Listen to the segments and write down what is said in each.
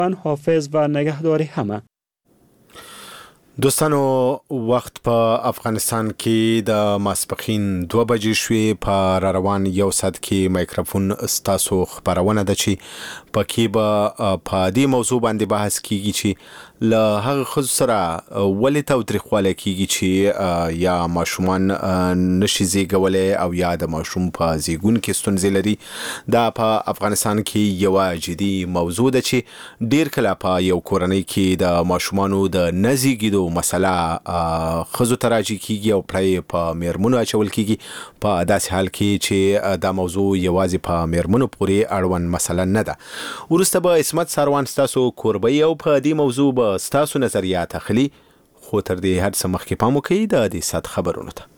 حافظ و نگهداری همه. دوستانو وخت په افغانستان کې د ماسپخین 2 بجې شوې. په روان یو ساعت کې مایکروفون ستاسو خبرونه ده چې پکې به په دې موضوع باندې بحث کیږي چې له هغه خصوص سره ولې تاوتریخواله کیږي چې یا ماشومان نشي زیږولای او یا د ماشوم په زیږون کې ستونزې لري. دا په افغانستان کې یو جدي موضوع ده چې ډیر کله په یو کورنۍ کې د ماشومانو د نزیږیدو مسله خزو تراجی کیږي او پړې په میرمنو اچول کیږي. په داسې حال کې چې دا موضوع یوازې په میرمنو پورې اړوند مسله نه ده. ورسته به اسمت سروان ستاسو کوربی او په دې موضوع به ستاسو نظریات اخلي. خو تر دې هر څه مخکې پام وکړئ د دې سات خبرونو ته.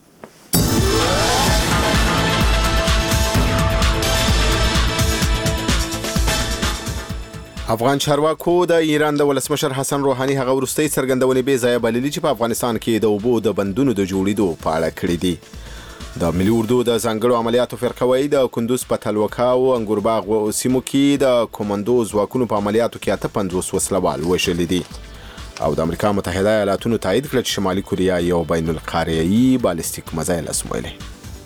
افغان چارواکو د ایران د ولسمشر حسن روحاني هغه ورستۍ څرګندونې به ځای بللي چې په افغانستان کې د اوبو د بندونو د جوړېدو په اړه کړې دي. د ملي اردو د ځانګړو عملیاتو فرقه وایي د کندوز په تلوکا او انګورباغ سیمو کې د کومندو ځواکونو په عملیاتو کې 58 وسلوال وژل دي. او د امریکا متحده ایالاتونو تایید کړ چې شمالي کوریا یو بین القاریايي بالستیک میزایل ازمویلی.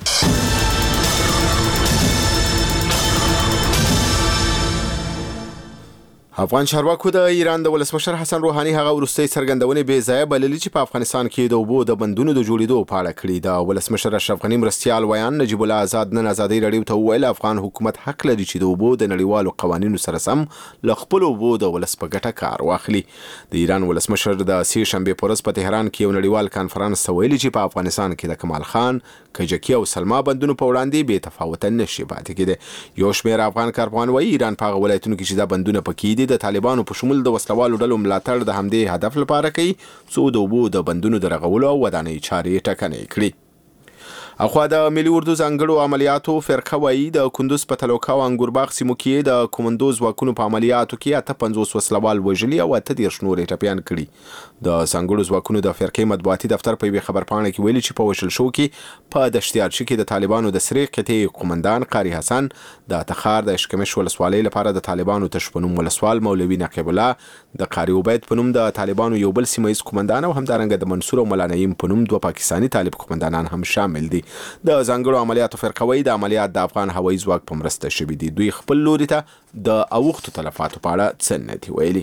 افغان چارواکو د ایران د ولسمشر حسن روحاني هغه ورستۍ څرګندونې به ځای بللي چې په افغانستان کې د اوبو د بندونو د جوړېدو په اړه کړي. د ولسمشر اشرف غنی مرستیال ویان نجیب الله آزاد نن ازادي رادیو ته وویل افغان حکومت حق لري چې د اوبو د نړیوالو قوانینو سره سم له خپل اوبو د ولس په ګټه کار واخلي. د ایران ولسمشر د سې شنبه پر ورځ په تهران کې یو نړیوال کانفرنس ته ویلي چې په افغانستان کې د کمال خان، کجکی او سلما بندونو په وړاندې بې تفاوت نشي پاتې کېدی. یو شمېر افغان کارپوهان وایي ایران په هغه ولایتونو کې چې دا بندونه پکې دي د طالبانو په شمول د وسلوالو ډلو ملاتړ د همدې هدف لپاره کوي څو د اوبو د بندونو د رغولو او ودانۍ چارې ټکنۍ کړي. اخوا د ملي اردو ځانګړو عملیاتو فرقه وایي د کندوز په تلوکا او انګورباغ سیمو کې د کومندو ځواکونو په عملیاتو کې 58 وسلوال وژلي او 13 نور ټپیان کړي. د ځانګړو ځواکونو د فرقې مطبوعاتي دفتر په یوه خبرپاڼه کې ویلي چې په وژل شو کې په دشتیارچي کې د طالبانو د سرې قطعې قومندان قاری حسن، د تخار د اشکمش ولسوالۍ لپاره د طالبانو تشپنوم ولسوال مولوي نقیب الله، د قاری عبید په نوم د طالبانو یو بل سیمه ایز قومندان او همدارنګه د منصور او مولا نعیم په نوم 2 پاکستاني طالب قومندانان هم شامل دي. د ځانګړو عملیاتو فرقه وایي د عملیات د افغان هوایي ځواک په مرسته شوي دي. دوی خپل لوري ته د اوښتو تلفاتو په اړه څه نه دي ویلي.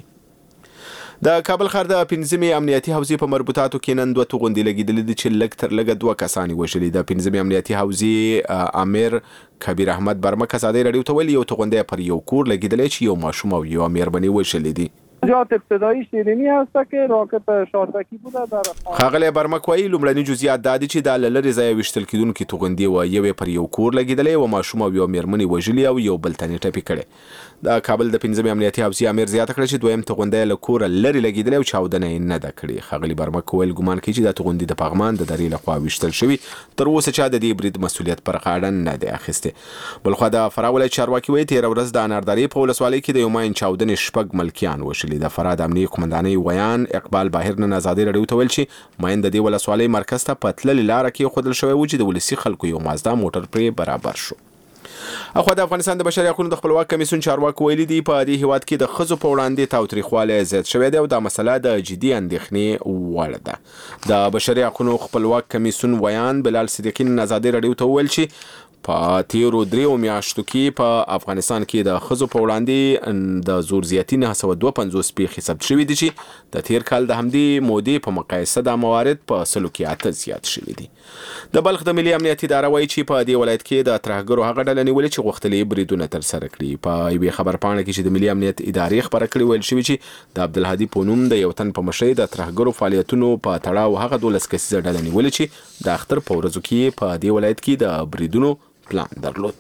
د کابل ښار د 15مې امنیتي حوزې په مربوطاتو کې نن 2 توغندې لګېدلې دي چې لږ تر لږه 2 کسان وژلي. د 15مې امنیتي حوزې امیر کبیر احمد برمک ازادي رادیو ته ویلي یو توغندې پر یو کور لګېدلې چې یو ماشوم او یو مېرمنې وژلې دي. جزئیات ابتدایی شیرینی هست که راکت شارتکی بوده در خاغلی برمک وایي لومړني جزئیات دا دي چې د لری ځای وشتل کېدونکو توغندې و یوې پر یو کور لګېدلې او ماشوم او یو مېرمنې وژلي او یو بل تنې ټپي کړي. د کابل د 15مې امنیتي حوزې امیر زیاته کړه چې دویم توغندې له کوره لری لګېدلې او چاودنه یې نه ده کړې. خاغلی برمک ویل ګمان کوي چې د توغندې د پغمان د درې لخوا وشتل شوی تر اوسه چا د دې برید مسؤلیت پر غاړه نه دی اخیسته. بلخو د فراه ولایت چارواکي وایي 13 ورځ د انارداري په ولسوالۍ کې د یو ماین چاودنې شپږ ملکیان وژلي. د فراه د امنیتي قومندانۍ ویان اقبال باهر نن ازادي رادیو ته ویل چې ماین د دې ولسوالۍ مرکز ته په تللې لاره کې خودل شوی و چې د ولسي خلکو یو مازدا موټر پرې برابر شو. اخو د افغانستان د بشري حقوقو د خپلواک کمیسیون چارواکو ویلي دي په دې هیواد کې د ښځو په وړاندې تاوتریخوالی زیات شوی دی او دا مسله د جدي اندېښنې وړ ده. د بشري حقوقو خپلواک کمیسیون ویان بلال صدیقی نن ازادي رادیو ته وویل چې په تیرو 3 میاشتو کې په افغانستان کې د ښځو په وړاندې د زور زیاتي 952 پیښې ثبت شوي دي چې د تیر کال د همدې مودې په مقایسه د موارد په 100 زیات شوي دي. د بلخ د ملي امنیت اداره وایي چې په دې ولایت کې د ترهګرو هغه ډله نیولې چې غوښتلې بریدونه ترسره کړي. په یوې خبرپاڼه کې چې د ملي امنیت ادارې خبره کړې ویل شوي چې د عبدالهادي په نوم د یو تن په مشرۍ د ترهګرو فعالیتونو په تړاو هغه 12 کسیزه ډله نیولې چې د اختر په ورځو کې په دې ولایت کې د بریدونو پلان درلود.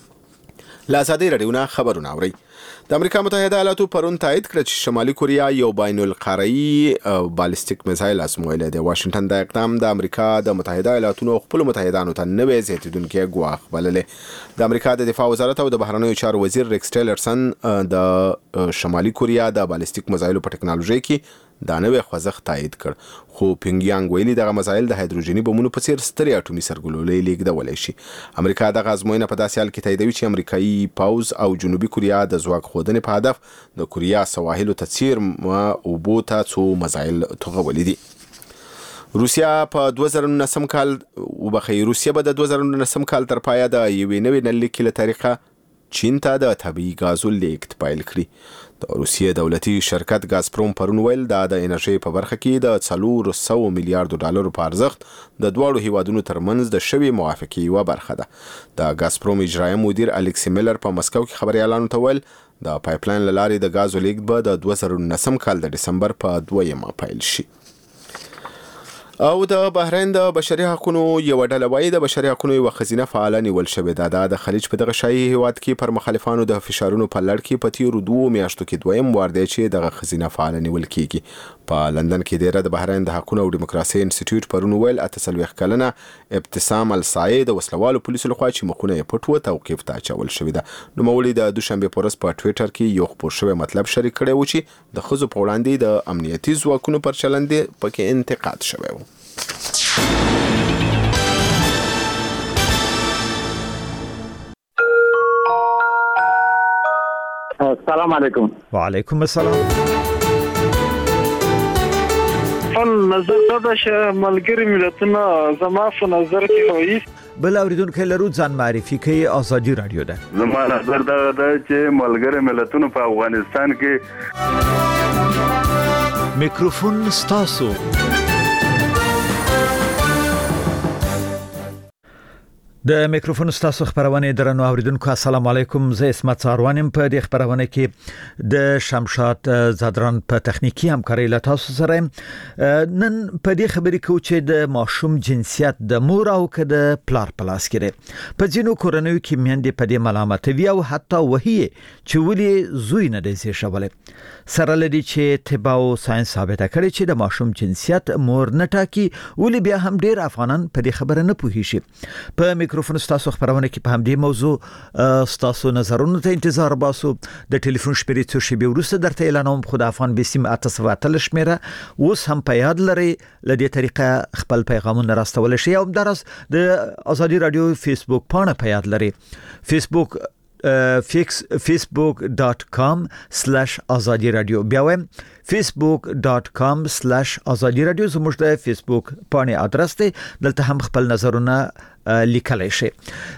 له ازادي رادیو نه خبرونه اورئ. د امریکا متحده ایالاتو پرون تایید کړ چې شمالي کوریا یو بین القاریايي بالستیک میزایل ازمویلی دی. واشنگټن دا اقدام د امریکا د متحده ایالاتو خپل متحدانو ته نوې زیاتیدونکې ګواښ بللې. د امریکا د دفاع وزارت او د بهرنیو چارو وزیر ریکس ټیلرسن د شمالي کوریا د بالستیک میزایلو په ټکنالوژي کې دا نوې خوځښت تایید کړ، خو پینګیانګ ویلي دغه مسایل د هایدروجني بمونو په څیر سترې اټومي سرګلولې لیږدولی شي. امریکا دغه ازموینه په داسې حال کې تاییدوي چې امریکایي پوځ او جنوبي کوریا د ځواک ښودنې په هدف د کوریا سواحلو ته څیرمه اوبو ته څو مسایل توغولي دي. روسیا په 2019 کال روسیا به د 2019 کال تر پایه د یوې نوې نللیکې له طریقه چین ته د طبیعي غازو لیږد پیل کړي. د روسیې دولتي شرکت غازپروم پرون ویل دا د انرژي په برخه کې د 400 میلیارډ ډالرو په ارزښت د دواړو هیوادونو ترمنځ د شوی موافقې یوه برخه ده. د غازپروم اجرایي مدیر الکسی میلر په مسکو کې خبريالانو ته ویل د پایپلاین لارې د غازو لیږد به د 2019 کال د دسمبر په 2 پیل شي. او د بحرین د بشري حقوقو یو ډله وايي د بشري حقوقو یو خزینه فعال نیول شوې ده. د خلیج په دغه شایي هیواد کې پر مخالفانو د فشارونو په لړ کې په تیرو 2 میاشتو کې دویم وار دی چې دغه خزینه فعال نیول کیږي. په لندن کې د بحرین د حقوقو او دیموکراسي انسټیټیوټ پرون ویل 48 کلنه ابتسام السعید د وسلوالو پولیسو لخوا چې مخونه یې پټ و توقیف ته اچول شوې ده. نوموړي د دوشنبه په ورځ په ټویټر کې یو خبر شوی مطلب شریک کړی و چې د خزو په وړاندې د امنیتي ځواکونو پر چلند پکې انتقاد شوی و. السلام علیکم. وعلیکم السلام. نظر دا چې ملګری ملتونه زما په نظر کې وایي بل اوریدونکو لرو ځان معرفي کوي. آزادي رادیو ده. زما نظر دا چې ملګری ملتونه په افغانستان کې میکروفون ستاسو. د میکروفون ستاسو خبرونه درنو اوریدونکو السلام علیکم. زه اسمت ساروانم په دې خبرونه کې د شمشاد زادران په تخنیکی همکاري له تاسو سره. نن په دې خبرې کې چې د ماشوم جنسیت د مور او د پلار پلاس کړي په ځینو کورنیو کې میندې په دې ملامتوي او حتی وهي چې ولې زوی نه دی شولې. سره لدی چې طب او ساينس ثابت کړي چې د ماشوم جنسیت مور نه ټاکي ولې بیا هم ډیر افغانان په دې خبره نه پوهیږي. په میکروفون ستاسو خبرونه کې په همدې موضوع ستاسو نظرونو ته انتظار باسو. د ټلیفون شمیرې څو شی به ورسره درته اعلانوم. خو د افغان بسیم 8 شمیره اوس هم په یاد لري. لدې طریقه خپل پیغامونه راستول شي او درس د ازادي رادیو فیسبوک پاڼه په یاد لري. فیسبوک facebook.com/azadi radio بیا ویم facebook.com/azadi radio زموږ د فیسبوک پاڼې ادرس دی. دلته هم خپل نظرونه لیکلای شي.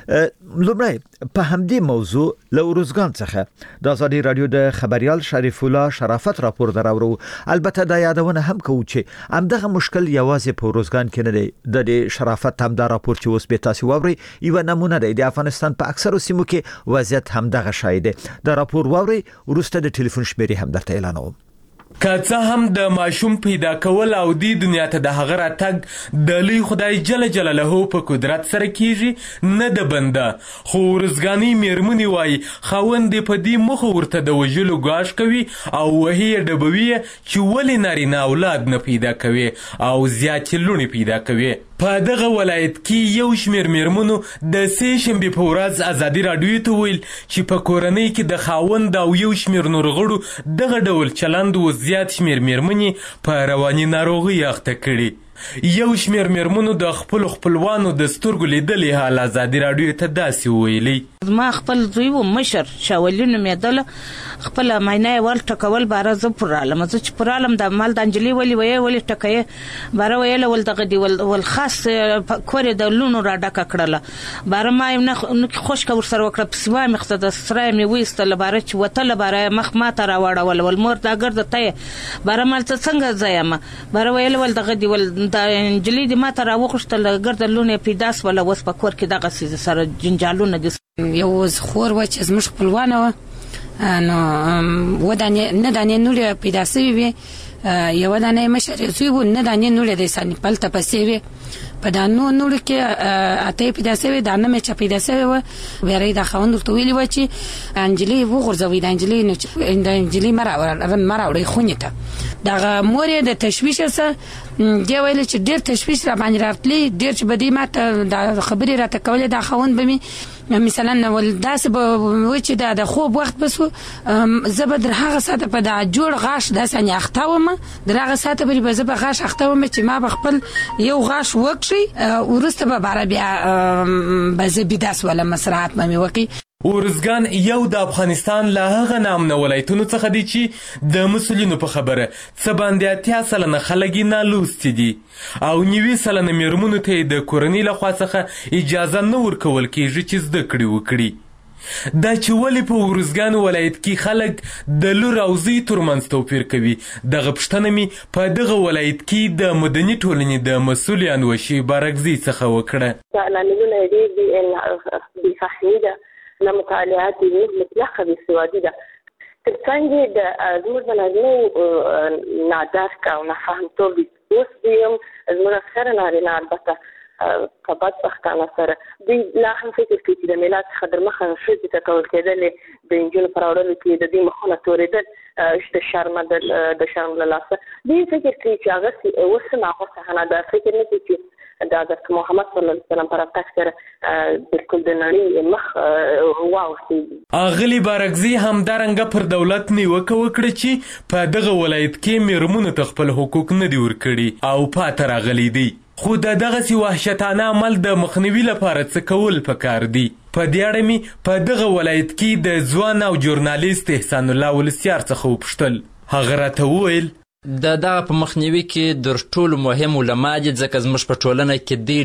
لومړی په همدې موضوع له روزګان څخه د ازادي رادیو د خبريال شریف الله شرافت راپور درورو. البته دا یادونه هم کوو چې همدغه مشکل یوازې په روزګان کې نه دی. د شرافت هم دا راپور چې اوس به تاسو ووري یو نمونه دی. د افغانستان په اکثرو سیمو کې وضعیت هم دغه شای دی. دا راپور ووري ورسته د ټلیفون شمیرې هم درته اعلانوم. که څه هم د ماشوم پیدا کول او د دنیا ته د هغه راتګ د لوی خدای جل جلاله په قدرت سره کیږي نه د بنده. خو ورزګانی میرمنې وای خاوند په دې مخ ورته د وجلو غاښ کوي او وهي ډبوي چې ولې نارینه اولاد نه پیدا کوي او زیات لونی پیدا کوي. په دغه ولایت کې یو شمیر میرمنو د سې شنبې په ورځ ازادي رادیو ته ویل چې په کورنۍ کې د خاوند او یو شمیر نور غړو دغه ډول چلند و زیات شمیر میرمنې په رواني ناروغي اخته کړي. یو شمیر میرمنو د خپل خپلوانو د سترګو لیدلې حال ازادي رادیو ته داسې ویلي. ما خپل زوی و مشر شاولینو مېدل خپل ماینه ول ټکول بار ز پرالم چې پرالم د مال د انجلی ولی ټکې بار ویل ول دغه دی ول خاص کور د لونو را ډک کړل بار ما نه خوش کا ور سره وکړه پسوا مخته د سره مې وېستل بار چې وتل بار مخ ما ته را وړول ول مور دا ګرځ ته بار مال څنګه ځایم بار ویل ول دغه دی ول د انجلی دی ما ته را وښتل ګرځ لونه پیداس ولا وس په کور کې دغه سیز سره جنجالونه دي. یو خور و چې زموږ خپلوانه و نو ودانې نه دانې نوړې پیدا سوي وي یو دانې مشر زوی و نه دانې نوړې د سن پلته پسې وي په دانو نوړ کې اته پیدا سوي دانه مې چا پیدا سوي و ویری دا خوند ورته ویلی و چې انجلی وګرځوي د انجلی نه د انجلی مراوړې خونی ته دا مور د تشویش سره دی ویل چې ډېر تشویش را باندې راتلی ډېر چې بدی ماته د خبرې راته کولې دا خوند به می مثلا ول داسې به و چې د خوب وخت بسو زه به در هغه ساعته په دا جوړ غاښ داسې نه اختاوم در هغه ساعته به زه به غاښ اختاوم چې ما به خپل یو غاښ وکړي ورسته به بار بیا به زه بداس ولا مسرات مې وکړي. ارزګان یو د افغانستان له هغه نامنه ولایتونو څخه دی چې د مسؤلینو په خبره څه باندې 80% خلک یې نالوستي دي او 90% میرمنو ته د کورنۍ لخوا څخه اجازه نه ورکول کیږي چې زده کړې وکړي. دا چې ولې په ارزګان ولایت کې خلک د لور او زوی ترمنځ توپیر کوي دغه پوښتنه مې په دغه ولایت کې د مدني ټولنې د مسؤل انوشي بارکزي څخه وکړه. لاملونه دي بفهمیده نه مطالعات دي مطلقه بسوادي ده ترڅنګ د زموږ د نارینه نادرک او نفهمتوب اوس دیم زموږ اکثره نارینه البته په بدبختانه سره دوی لا هم فکر کوي چې د میلاد څخه در مخه ښځې ته کول کېدلې د نجونو په راوړلو کې د دوی مخونه تورېدل د شرم له لاسه دوی فکر کوي چې هغه اوس هم هغه څه نه ده فکر نه کوي چې د حضرت محمد صلی الله علیه وسلم پر راتګ سره بالکل د نړۍ مخ واوښتي. اغلی بارکزي همدارنګه پر دولت نیوکه وکړه چې په دغه ولایت کې میرمنو ته خپل حقوق نه دي ورکړي او پاتې راغلي دي خو د دغسې وحشتانه عمل د مخنیوي لپاره څه کول پکار دي. په دې اړه مې په دغه ولایت کې د ځوان او ژورنالیست احسان الله ولسیار څخه وپوښتل. هغه راته وویل دغه په مخنیوي کې در ټولو مهم علما دي ځکه زموږ په ټولنه کې دی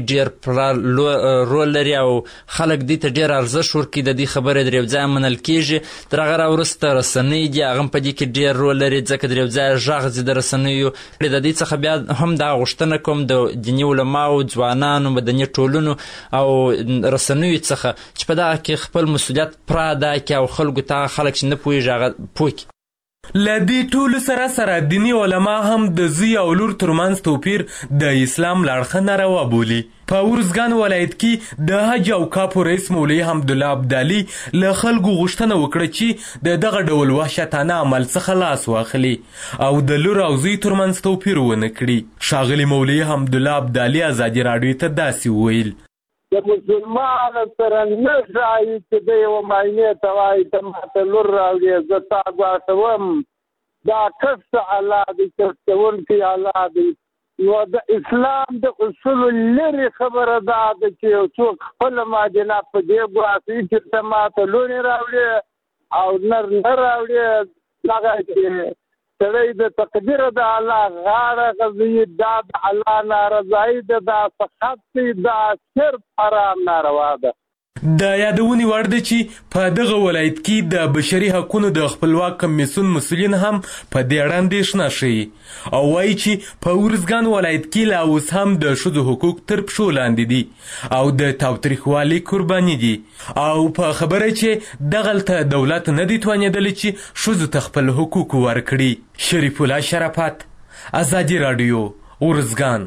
ډېر رول لري او خلک دې ته ډېر ارزښت ورکوي د دې خبرې در یو ځای منل کېږي. تر هغه راوروسته رسنۍ دي هغه هم په دې کې ډېر رول لري ځکه در یو ځای غږ ځي د رسنیو. د دې څخه بیا هم دغه غوښتنه کوم د دیني علماو ځوانانو مدني ټولنو او رسنیو څخه چې په دغه کې خپل مسؤلیت پوره ادا کړي او خلکو ته خلک چې نه پوهېږي هغه پوه کړي. له دې ټولو سره دیني علما هم د زوی او لور ترمنځ توپیر د اسلام له اړخه ناروا بولي. په ارزګان ولایت کې د حج او کاپو رئیس مولوي حمدالله عبدالي له خلکو غوښتنه وکړه چې د دغه ډول وحشتانه عمل څخه لاس واخلي او د لور او زوی ترمنځ توپیر ونه کړي. ښاغلي مولوي حمدالله عبدالي ازادي راډیو ته داسې وویل د مسلمان سره نه ځای چې د یو معنی ته وایي ته ماته لور راوړې زه تا ګواښوم دا کس الله دی کسونکي الله دی. نو د اسلام د اصولو لرې خبره دا ده چې یو څوک خپله مادینه په دې ګواښي چې ته ماته لوڼې راوړې او نر نه راوړې دغه چې سړی د تقدیر د الله غاړه غځوي دا د الله نارضایي ده دا سخت دی دا صرف حرام ناروا ده. د یادونې وړ ده چې په دغه ولایت کې د بشري حقونو د خپلواک کمیسیون مسؤلین هم په دې اړه اندېښنه ښیي او وایي چې په ارزګان ولایت کې لا اوس هم د ښځو حقوق تر پښو لاندې دي او د تاوتریخوالي قرباني دي او په خبره چې دغلته دولت نه دی توانېدلی چې ښځو ته خپل حقوق ورکړي. شریف الله شرافت، ازادي راډیو، ارزګان.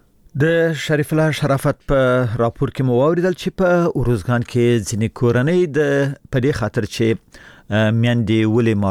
د شریف الله شرافت په راپور کې مو واوریدل چې په ارزګان کې ځینې کورنۍ د پدې خاطر چې میندې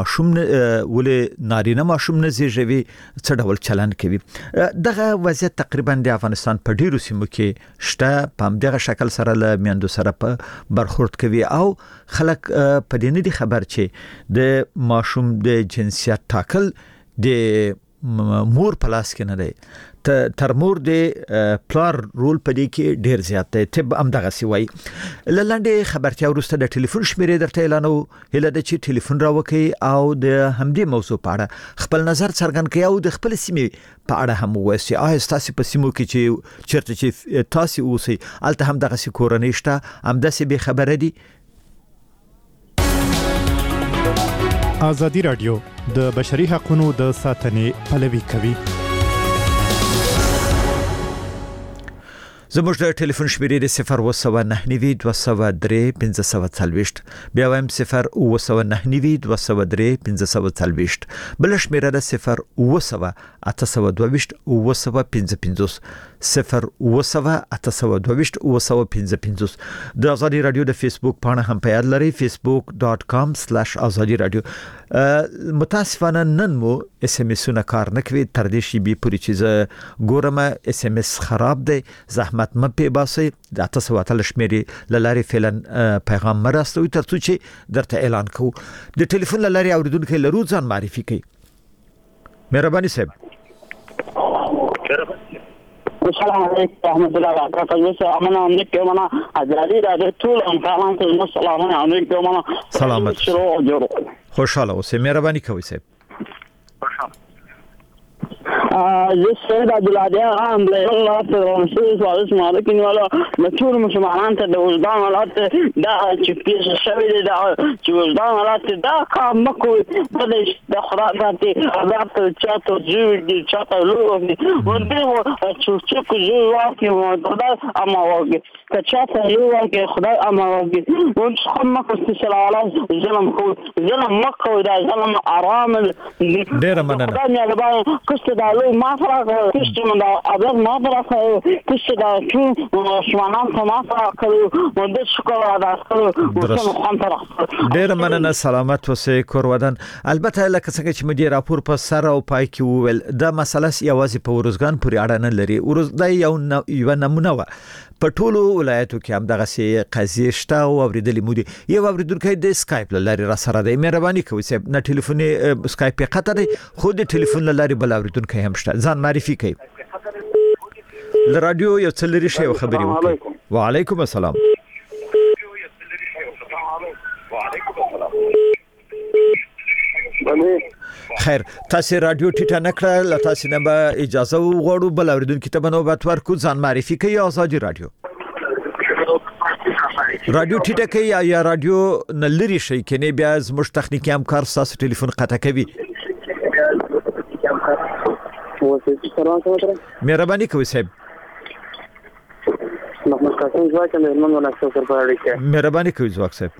ولې نارینه ماشوم نه زیږوي څه ډول چلند کوي. دغه وضعیت تقریبا د افغانستان په ډیرو سیمو کې شته. په همدغه شکل سره له میندو سره په برخورد کوي او خلک په دې نه دي خبر چې د ماشوم د جنسیت ټاکل د مور په لاس کې نه دی. تر مور د پلار رول په دې کې ډیر زیات دی. طب هم دغه سی وای. لاندې خبرتیا ورسته د ټلیفون شمیرې درته اعلانو هله د چې ټلیفون راوکي او د همدې موضوع په اړه خپل نظر څرګند کړئ او د خپل سیمې په اړه هم وایي. آیا تاسو په سیمو کې چې چیرته چې تاسو اوسئ الته هم دغه سی کورنۍ شته هم داسې به خبره دي؟ ازادي راډیو د بشري حقوقو د ساتنې پلوي کوي. زموږ د ټلیفون شمیرې د 02992031540 بیا وایم 02992031540 بل شمیره د 080822555 080822555 د ازادي رادیو د فیسبوک پاڼه هم په یاد لرئ facebook.com/azadi radio. متاسفانه نن مو اس ام اسونه کار نه کوي تر دې شی به پوری چیز ګورم اس ام اس خراب دی زحمت زحمت مپې باسي د 800 شمیرې لارې فعلا پیغام مرستوي ترڅو چې درته اعلان کوو د ټلیفون لارې اوریدونکو لرو ځان معرفي کوي مهرباني صاحب السلام علیکم رحمت الله وبرکاته یوسف امانه نیکه مانا ازادي د ټول انسانانو ته السلام علیکم مانا سلامت خوشاله اوسئ مهرباني کوئ صاحب السيد عبد العزيز عام الله رسول الله صلى الله عليه وسلم مشهور مسلمان ته د وجدان حالت دا چې پیښه شوې ده چې وجدان حالت دا کار مکوي د خدا ذاتي عذاب ته چاته جوړ چاته لوږي ورته چې کوجو واکي خدا اما واکي کچاته لوږي خدا اما واکي ونڅ مکو استسلام ظلم کو ظلم مکو دا ظلم آرام ډیر مننه کسته دا ما فرق کسته من دا ابد ما فرق کسته دا چې شوانان ته ما فرق کړو د شکر ادا کړو ډیر مننه سلامت اوسئ کور ودان البته لکه څنګه چې مدیر راپور په سر او پای کې وویل دا مسله یوازې په ورزګان پورې اړه نه لري ورزګان یو نمونه و په ټولو ولایتو کې هم دغه سي قضیه شته او اوریدلې مودي یو اوریدونکو د اسکایپ لاري را سره دی مهرباني کوئ صاحب نه ټلیفوني اسکایپ په قطر خو د ټلیفون لاري بل اوریدونکو هم شته ځان معرفي کوي د رادیو یو څلوري شی خبري وکړي وعليكم السلام خیر تاسو رادیو ټیټه نکړه ل تاسو نه به اجازه وغوړو بل اوریدونکو ته بنوبت ورکو ځان معرفي کوي آزادي رادیو ټیټه کوي یا رادیو نلری شي کني بیا زموږ تخنیکی همکار تاسو ټلیفون قطع کوي مهرباني کوئ صاحب محمد قاسم ځواک مهربان وناکسو پر پاړی مهرباني کوئ ځواک صاحب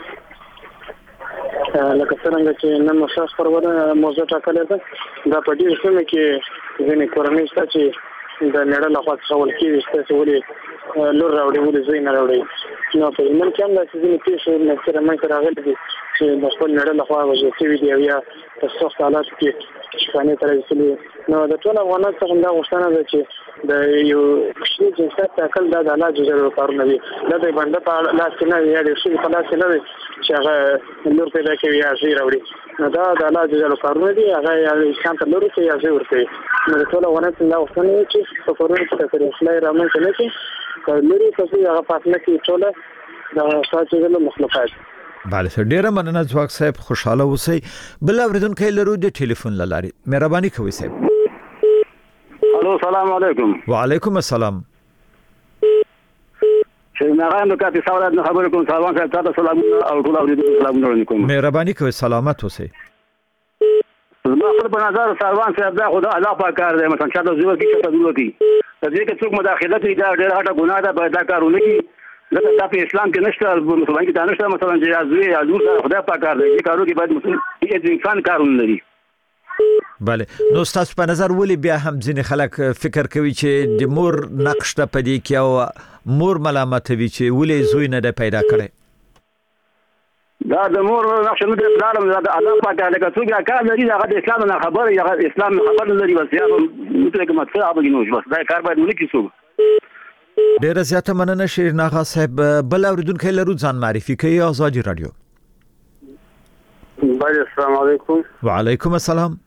لکه څنګه چې نن مشاش پرونه موضوع ټاکلې ده دا په دې سیمه کې ځینې کورنۍ شته چې د نړۍ له خوا څول کېږي چې ولې لور راوړي ولې زوی نه راوړي نو په ایمن کې هم د ځینې پیښې نه سره مې راغلي دي چې د خپل نړۍ له خوا وځي دی یا په سخت حالات کې شپانه تر رسېدلي نو د ټول افغانانو څخه دا غوښتنه ده چې د یو کشمیر جنسیت ټاکل د الله جل کارونه دي دا د باندې په لاس کې نه یا د شي په لاس کې نه چې هغه نور پیدا کوي یا زی راوړي نو دا د الله جل کارونه دي هغه یا انسان ته نور کوي یا زی ورته نو د ټول افغانانو څخه غوښتنه چې په کورونو کې تکرار اصلاح رامنځته نه کړي لري چې هغه پاتنه کې ټول د ساتلو مخلوقات بله سر ډیره مننه ځواک صاحب خوشاله اوسئ بل اوریدونکو لرو د ټلیفون لاري مهرباني کوئ صاحب الو السلام علیکم وعلیکم السلام چې نغان د کاپی سوالات نه خبرې کوم سلام صاحب تاسو سلام او ټول اوریدونکو سلام علیکم مهرباني کوئ سلامت اوسئ زما خپل په نظر سروان صاحب دا خدا الله پاک کار دی مثلا چې دا زیور کې چې تاسو کوي د دې کې څوک مداخله کوي دا ډېر هټه ګناه ده په دا کارونه کې لکه په اسلام کې نشته مسلمان کې دا نشته مثلا چې ازوی ازور خدا پاک کار دی کارو کې باید مسلمان انسان کارونه لري بله نو تاسو په نظر ولې بیا هم ځینې خلک فکر کوي چې د مور نقش ته پدې کې او مور ملامت وي چې ولې زوی نه پیدا کړي دا د مور نقش نه دی پلارم دا الله پاک علیه څنګه کار لري هغه د اسلام نه خبر یا اسلام خبر لري بس یا مطلق مطلب هغه نو بس دا کار باید ونکړي څو ډیره زیاته مننه شیرین آغا صاحب بل اوریدونکو لرو ځان معرفي کوي آزادي رادیو بله السلام علیکم وعلیکم السلام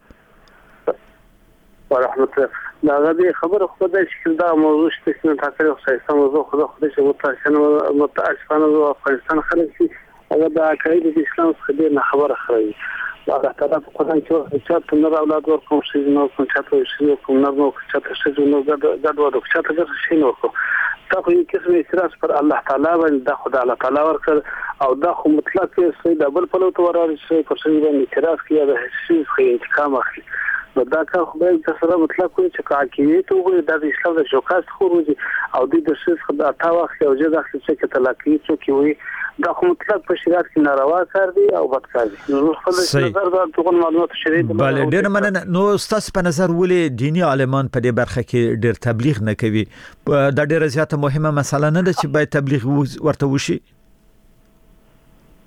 ورحمت الله دا غوډه خبره خو د شکل دا موضوع شته چې تاسو خو موضوع خدای چې متأسفانه د افغانستان خلک چې هغه د عقاید د اسلام څخه نه خبره خوري الله تعالی په قرآن کې چې تاسو نه اولاد ورکوم چې نو کوم چاته شي کوم نه نو چاته شي نو دا ډول چاته شي نو تاسو یو قسم اعتراض پر الله تعالی باندې د خدای الله تعالی ورکړ او دا خو مطلق چې د بل په لور وراري شي پر څه باندې اعتراض کوي دا هیڅ خو انتقام اخلي دا کار خو به تاسو مطلق کوي چې کاکیه ته وګورئ د اسلام د شوکاست خروجي او د شیخ خدای تعالی او جزا چې تلاقی څوک وي دا خو مطلق په شریعت کې ناروا کار دی او بد کار دی نو خپل نظر دا ټول معلومات شریعت بله ډیر مننه نو تاسو په نظر ولې دینی عالمان په دې برخه کې ډیر تبلیغ نه کوي دا ډیره زیاته مهمه مسله نه ده چې باید تبلیغ ورته وشي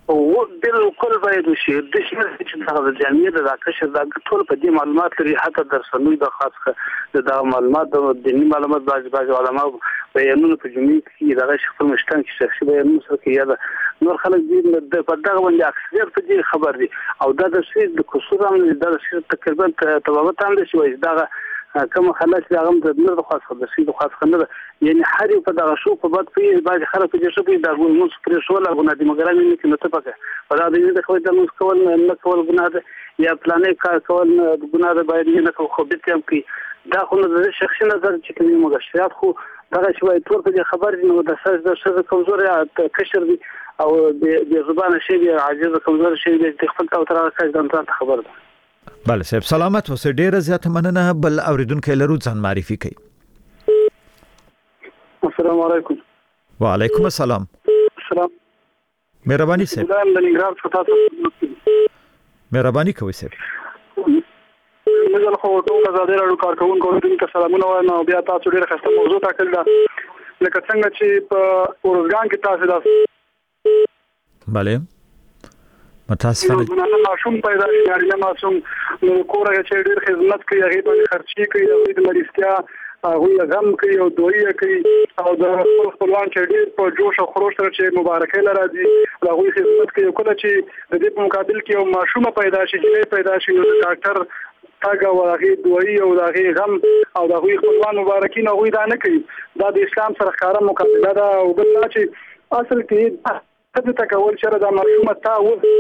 او بالکل باید وشي د شي چې دا د جامعې د کشر د ټول په دې معلومات لري حتی در سنوي د خاصه د معلومات د دینی معلومات باج علماء بیانونه په جمعې کې دغه خپل مشتان کې شخصي بیانونه سره کې یاد نور خلک دې د په دغه باندې اکثریت په دې خبر دي او دا د شي د قصور هم د شي تقریبا تبابت هم شي وایي دا کوم خلاص هغه د نور د خاصه د شي د خاصه نه یعنی هر یو په دغه شو په بعد په باج خلک دې شو په دغه موږ پرې شو لا غو د مګرام نه کې نته پکې په دا دې خو د موږ کول نه کول ګناه ده یا پلانې کار کول ګناه ده باید نه خو به تم کې دا خو د شخصي نظر چې کوي موږ شریعت خو دغه شوي ټول په خبر دي نو د ساز د شذ کمزور یا کشر دي او د زبانه شي دی عاجز کمزور شي دی خپل او تر راځي د انتظار خبر ده بله صاحب سلامت اوسه ډیره زیاته مننه بل اوریدونکو لرو ځان معرفي کړئ السلام علیکم وعلیکم السلام سلام مهرباني صاحب د ننګرهار څخه مهرباني کوئ صاحب مګر خو ټول زاده راډیو کارکونکو ته سلامونه وایم او بیا تاسو ډیره خسته موضوع ټاکل ده لکه څنګه چې په اورګان کې تاسو دا بله متاسفانه ماشوم پیدا شي اړینه ماشوم نو کورغه چې ډیر خدمت کوي هغه باندې خرچي کوي او د مریضتیا هغه غم کوي او دوی کوي او د خپلوان چې ډیر په جوش او خروش سره چې مبارکي لري هغه خدمت کوي کله چې د دې په مقابل کې یو ماشوم پیدا شي چې پیدا شي نو ډاکټر تاګه ورغه دوی او دغه غم او دغه خپلوان مبارکي نه وي دا نه کوي دا د اسلام سره ښکارا مقابله ده او بل چې اصل کې څه تکول شر د ماشوم ته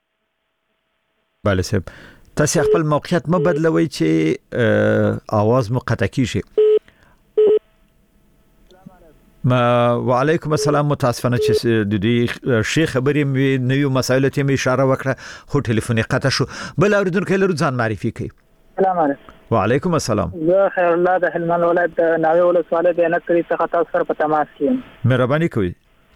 بله صاحب تاسو خپل موقعیت مو بدلوي چې आवाज مو قطع کیږي وعلیکم السلام متاسفانه چې د دې شیخ خبرې نوې مسایلو ته اشاره وکړه خو ټلیفون قطع شو بل اوریدونکو لرو ځان معرفي کړئ السلام علیکم وعلیکم السلام زه خیر الله د هلمند ولایت ناوې ولسوالۍ د نکري څخه تاسو سره په تماس کې مهرباني کوئ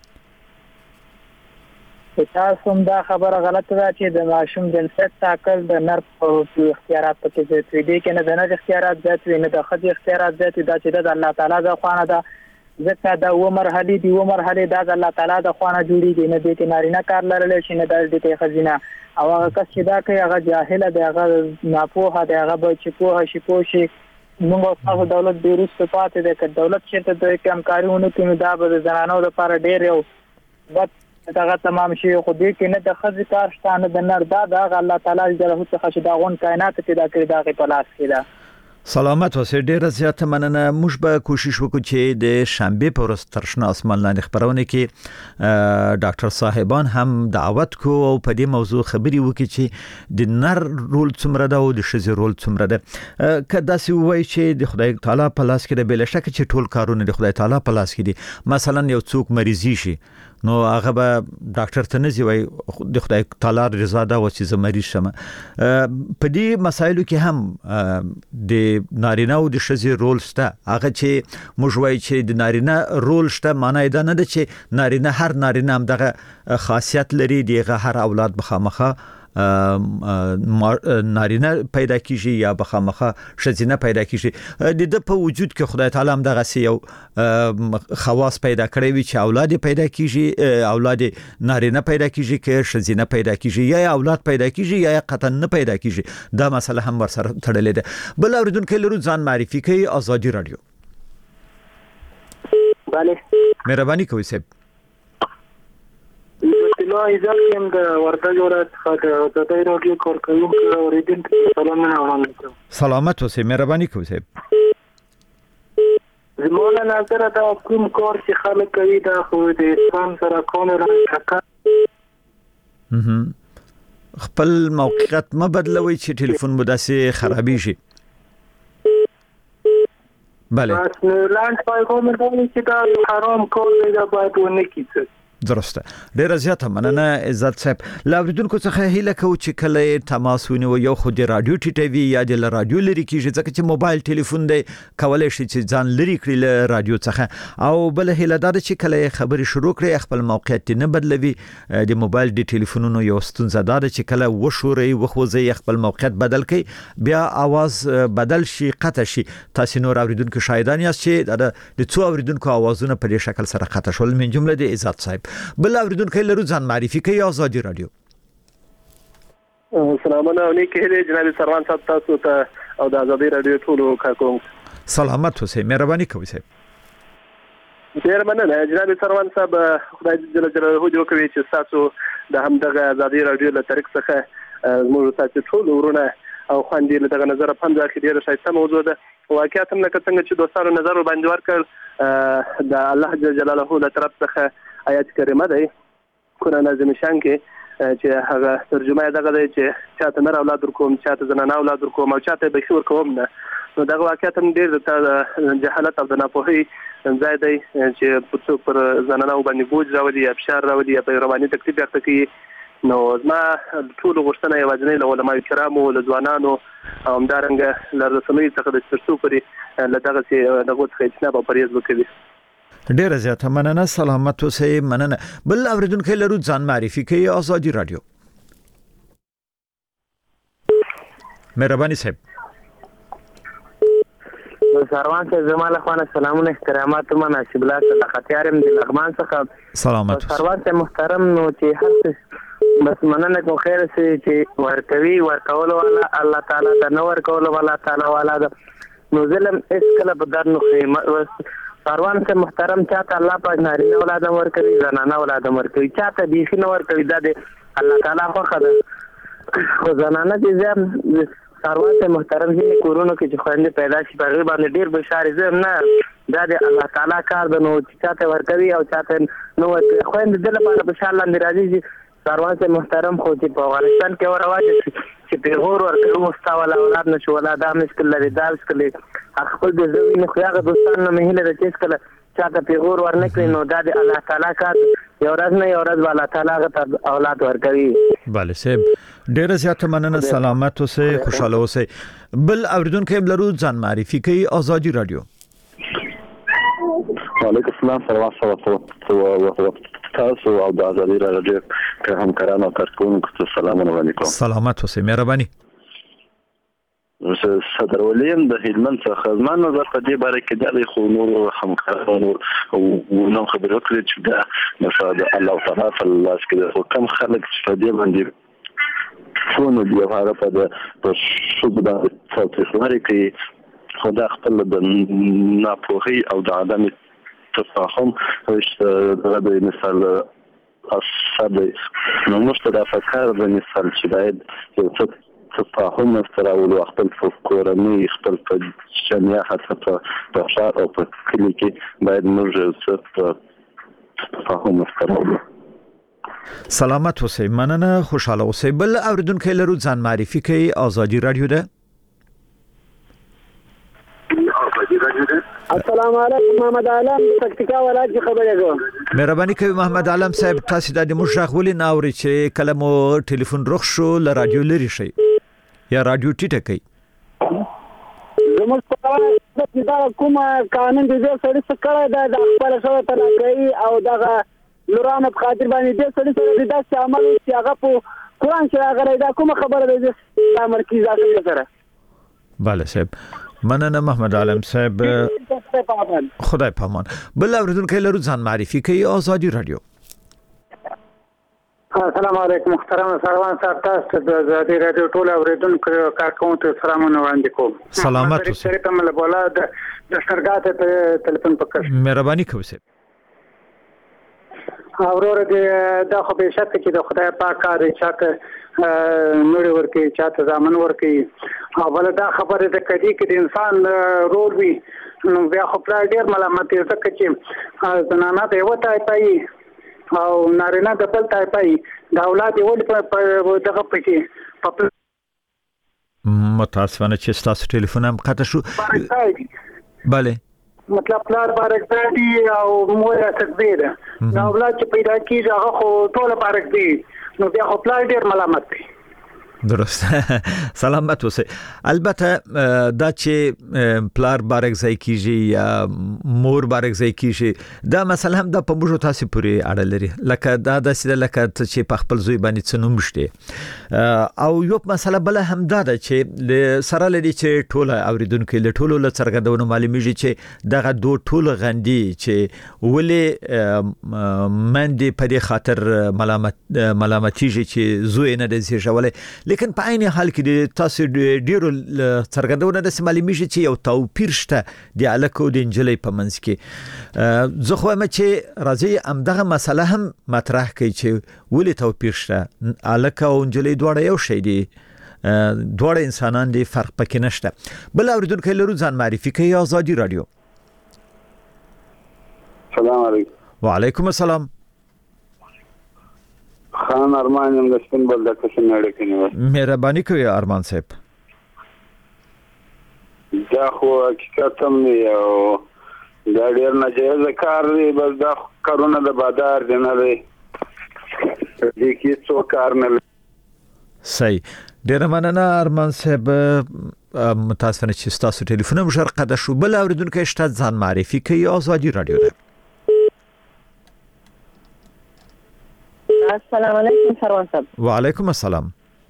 تاسو دا خبره غلطه ده چې د ماشوم جنسیت ټاکل د نر په اختیارات پکې زیات دي کنه د نر اختیارات زیات وي نه د خځې اختیارات زیات دي چې د الله تعالی د خوانه ده ځکه دا و مرحله دي و مرحله د الله تعالی د خوانه جوړیږي نه د نارینه کار لرل شي نه د دې خزینه او هغه کس چې دا کوي هغه جاهل دی هغه ناپوهه دی هغه به چې پوهه شي پوشي موږ تاسو دولت د روس په پاتې ده ک دولت چې د کمکاریونو کې دا به زنانو لپاره ډیر یو بد دغه تمام شي خو دې کې نه د خځې کار شته نه د نر دا الله تعالی جل څخه چې دا غون کائنات پیدا کړی دا په لاس کې ده سلامت اوسه ډیره زیاته مننه موږ به کوشش وکړو چې د شنبه په ورځ ترشنه اسمان لاندې خبرونه کې ډاکټر صاحبان هم دعوت کو او په دې موضوع خبري وکړي چې د نر رول څومره ده او د ښځې رول څومره ده کدا سی وای چې د خدای تعالی په لاس کې ده بل شک چې ټول کارونه د خدای تعالی په لاس کې دي مثلا یو څوک مریضي شي نو هغه به ډاکټر ته نه زیوي د خدای تعالی رضا ده او چې زمری شمه په دې مسایلو کې هم د نارینه او د ښځې رول شته هغه چې موږ وایي چې د نارینه رول شته معنی دا نه ده چې نارینه هر نارینه هم دغه خاصیت لري دغه هر اولاد بخامخه نارینه پیدا کیږي یا بخامخه ښځینه پیدا کیږي د په وجود کې خدای تعالی هم دغه یو خواص پیدا کړی وي چې اولاد پیدا کیږي اولاد نارینه پیدا کیږي کې ښځینه پیدا کیږي یا اولاد پیدا کیږي یا قطن نه پیدا کیږي دا مسله هم ورسره تړلې ده بل اوریدونکو لرو ځان معرفي کوي ازادي رادیو bale مهرباني کوئ صاحب نو ایجاد کوم د ورته ولایت څخه د دای رادیو کارکونکو اوریدونکو سلامونه وړاندې سلامت اوسئ مهرباني کوئ صاحب زموږ نظر دا کوم کار چې خلک کوي دا خو د اسلام سره کوم راځي خپل موقعیت ما بدلوي چې ټلیفون مو داسې خرابي شي بله لاند پیغام دی چې دا حرام کار دی دا باید ونه کیږي درسته ډیره زیاته مننه عزت صاحب لاوریدونکو څخه هیله کوم چې کله تماس ونیو یو خو د رادیو ټي ټي وی یا د رادیو لري کیږي ځکه چې موبایل ټلیفون دی کولای شي چې ځان لري کړی له رادیو څخه او بل هیله دا چې کله خبري شروع کړي خپل موقعیت نه بدلوي د موبایل د ټلیفونونو یو ستونزه ده چې کله وشوري وخوځي خپل موقعیت بدل کړي بیا आवाज بدل شي قطع شي تاسو نور اوریدونکو شایدان یاست چې د څو اوریدونکو आवाजونه په دې شکل سره قطع شول من جمله د عزت صاحب بل اوریدونکو لرو ځان معرفي کوي ازادي رادیو. سلامونه او نیک هیله جناب سروان صاحب تاسو ته او د ازادي رادیو ټولو کارکونکو. سلامت اوسئ، مهرباني کوئ صاحب. ډیر مننه جناب سروان صاحب، خدای جل جلاله دې وکړي چې تاسو د همدغه ازادي رادیو له طریق څخه موږ تاسو ټول ورونه او خوندې له دغه نظر په ځکه ډیره ښایسته موضوع ده. واقعیت هم څنګه چې دوستانو نظر باندې ورکړ د الله جل جلاله له طرف څخه آیات کریمه ده قرآن عظیم شان کې چې هغه ترجمه دغه دی چې چاته نر اولاد ورکوم، چاته زنانه اولاد ورکوم او چاته بشي ورکوم نه. نو دغه واقعیت هم ډیر د جهالت او د ناپوهۍ ځای دی چې څوک پر زنانه باندې بوج راولي یا فشار راولي یا رواني تکلیف اخته کوي. نو زما ټول غوښتنه یوازې له علماء کرامو له ځوانانو او همدارنګه له رسنیو څخه د ترڅو پرې له دغه دغه څخه اجتناب او پرهیز وکړي. ډیره زیاته مننه، سلامت اوسئ. مننه. بل اوریدونکو لرو ځان معرفي کوي ازادي رادیو. مهرباني صاحب. سروان صاحب زماله خوانه سلامونه احترامات مناسب لا صدقاتيارم د لغمان څخه سلامت. سروان صاحب محترم، نو چې هر بس مننه کو خیر سي چې ورکوي ورکول والا الله تعالی د نور کول والا تعالی والا نو ظلم اس کله بدر نو سروان صاحب محترم چاته الله پاک نارینه اولاد ورکوي، زنانه اولاد ورکوي، چاته بیخي نه ورکوي. دا د الله تعالی خوښه ده. خو زنانه دې سروان صاحب محترم هي کورونو کې چې خويندې پیدا شي په غیر باندې ډیر بشارې زم نه دا د الله تعالی کار ده. نو چاته ورکوي او چاته نو خويندې د لپاره بشار لاندې راځي. سروان صاحب محترم خو چې په افغانستان کې ورواجه چې پیغور ورکړو مستوى اولاد نشو ولا دا مشکل لري. دا مشکل خپل د زوی نه خو هغه دوستان نه مهله د چیز کله چاته پیغور ورنکړي. نو دا د الله تعالی کار یو ورځ نه یو ورځ الله تعالی هغه اولاد ورکوي. bale صاحب ډیره زیاته مننه، سلامت اوسئ، خوشاله اوسئ. بل اوریدونکو لرو ځان معرفي کوي ازادي رادیو. وعلیکم السلام سروان صاحب تاسو او د ازادي رادیو که همکارانو او کارکونکو ته سلام علیکم. سلامت اوسئ، مهرباني. صدر ولیم د هلمند څخه زما نظر په دې باره کې د خو نور همکارانو او نو خبرې وکړي چې دا مثلا الله تعالی په لاس کې د حکم خلک چې په دې باندې څونه دی هغه په شو د تفاهم کې خدا خپل د ناپوهي او د عدم تفاهم د مثال اصل نو مشترک فکر د مثال چې باید یو څه تفاهم سره او خپل کورنۍ خپل جمعیت حتی په شهر او په کلی کې باید موږ څه تفاهم سره سلامت اوسئ، مننه، خوشاله اوسئ. بل اوریدونکو لرو ځان معرفي کوي ازادي رادیو ده. السلام علیکم، محمد عالم تکتیکا ولایت خبرې کوم. مهرباني کوي محمد عالم صاحب، تاسو د مشرخ ولې ناوري چې کله مو ټلیفون رخ شو ل رادیو لري شي یا رادیو ټیټه کوي. زموږ په دا کوم قانون دې سړي څخه کړه دا د خپل سره تلقي او دغه لورانه په خاطر باندې دې سړي سره د داسې عمل چې هغه په قرآن سره غره دا کوم خبره ده د مرکز ځای سره. bale صاحب مننه محمد عالم صاحب، خدای پامان. بل اوریدونکو لرو ځان معرفي کوي ازادي رادیو. السلام علیکم محترم سروان صاحب، تاسو د ازادي رادیو ټول اوریدونکو کارکونکو ته سلامونه وړاندې کوم. سلامت اوسئ. ته مله بولا د سترګات ته ټلیفون پکښ. مهرباني کوئ صاحب. اورور دې دا خو به شک چې د خدای پاک کار چاته نور ورکی چاته ځامن ورکی او بل دا خبره ده کدي کې د انسان رول وي نو بیا خو پلا ډیر ملامت یې ځکه چې زنانه د یو تای پای او نارینه د بل تای پای دا اولاد یې ول په دغه پکې متاسفانه چې تاسو ټلیفون هم قطع شو. bale مطلب پلار بارک دی او مور تکبیر دا اولاد چې پیدا کیږي هغه خو ټول بارک دی نو بیا خو پلار ډیر ملامت دی. درست سلامت اوسئ. البته دا چې پلار بارک ځای کیږي یا مور بارک ځای کیږي دا مثلا هم د پمبوجو تاسو پورې اړه لري لکه دا د سیده لکه چې په خپل زوی باندې څنوم شته او یو مسله بل هم دا ده چې سره لري چې ټوله اوریدونکو له ټولو له څرګندونو معلومیږي چې دغه دوه ټوله غندي چې ولې مندي په دې خاطر ملامتيږي چې زوی نه د زیږولې لیکن په عین حال کې تاسو ډیرو څرګندونه د معلومیږي چې یو توپیر شته د الکو د انجلۍ په منځ کې زه خو مې چې راځي امدغه مسله هم مطرح کوي چې ولې توپیر شته الکه او انجلۍ دواړه یو شی دي دواړه انسانان دي فرق پکې نشته بل اوریدونکو لرو ځان معرفي کوي آزادي رادیو السلام علیکم وعلیکم السلام خان ارمان یم د سپین بل د کشن نړۍ کې نیول مهرباني کوي ارمان صاحب دا خو حقیقت هم یو دا ډیر ناجایز کار دی بس دا کارونه د بازار دی نه دی دې کې څو کار نه صحیح ډیر مننه ارمان صاحب متاسفانه چې تاسو ټلیفون مشرقه ده شو بل اوریدونکو شته ځان معرفي کوي آزادي رادیو ده السلام علیکم سروان صاحب وعلیکم السلام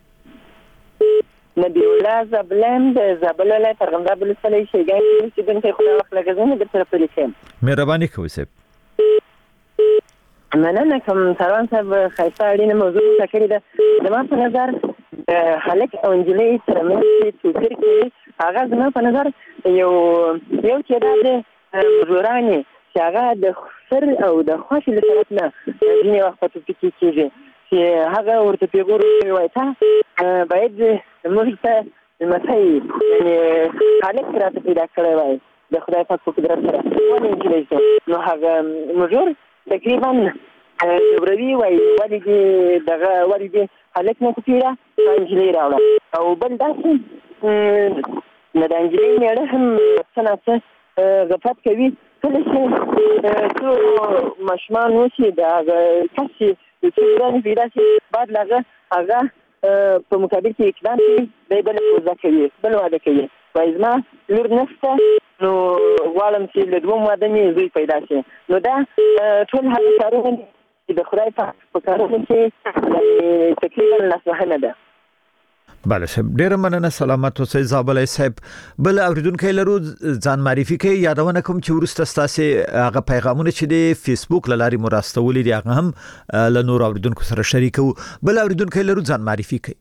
نبی الله زبلم د زبل له ترغنده بل سلی شيګان چې دغه خدای وخت لګزنه د طرف لیکم مهرباني کوئ صاحب مننه کوم سروان صاحب خیسه اړینه موضوع تکړه ده ما په نظر هلک او انجلۍ سره مې توپیر کوي هغه زما په نظر یو چې د مزورانی چې هغه د خسر او د خوشي له طرف نه ځینې وخت په فکر کېږي چې هغه ورته پیغور وایي ته باید موږ ته مسای یعنی خالق راته پیدا کړی وای د خدای پاک په قدرت سره ولې انجلۍ نو هغه مجور تقریبا جبروي وای ولې دغه ولې خالق نه پیدا انجلۍ راوړه او بل داسې نه د انجلۍ میړه هم څنګه غفلت کوي کله چې څو ماشومان وشي دا کسي د څېړنې پیدا شي بعد هغه په مقابل کې اقدام کوي دی بل وضع کوي بل واده کوي وایي زما لور نشته نو غواړم چې له دوه واده مې زوی پیدا شي نو دا ټول هغه کارونه چې د خدای په کارونه کې تقریبا لاسوهنه ده بله صاحب ډیره مننه سلامت اوسئ زابلای صاحب بل اوریدونکو لرو ځان معرفي کوي یادونه کوم چې ورسته ستاسو هغه پیغامونه چې د فیسبوک لاري مرستولې دي هغه هم له نور اوریدونکو سره شریکو بل اوریدونکو لرو ځان معرفي کوي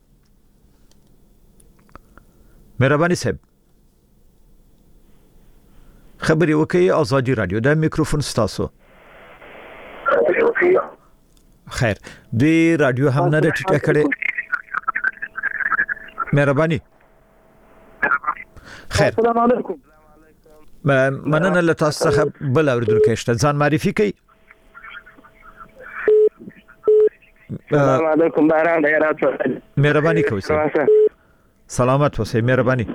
مهرباني صاحب خبري وکي آزادي رادیو د میکروفون ستاسو خیر دی رادیو هم نه ټیټه کړي مهرباني خیر السلام علیکم مننه له تاسو څخه بل اوریدونکو شته ځان معرفي کوي السلام علیکم باران ډیر راځه مهرباني کوئ سلامت اوسئ مهرباني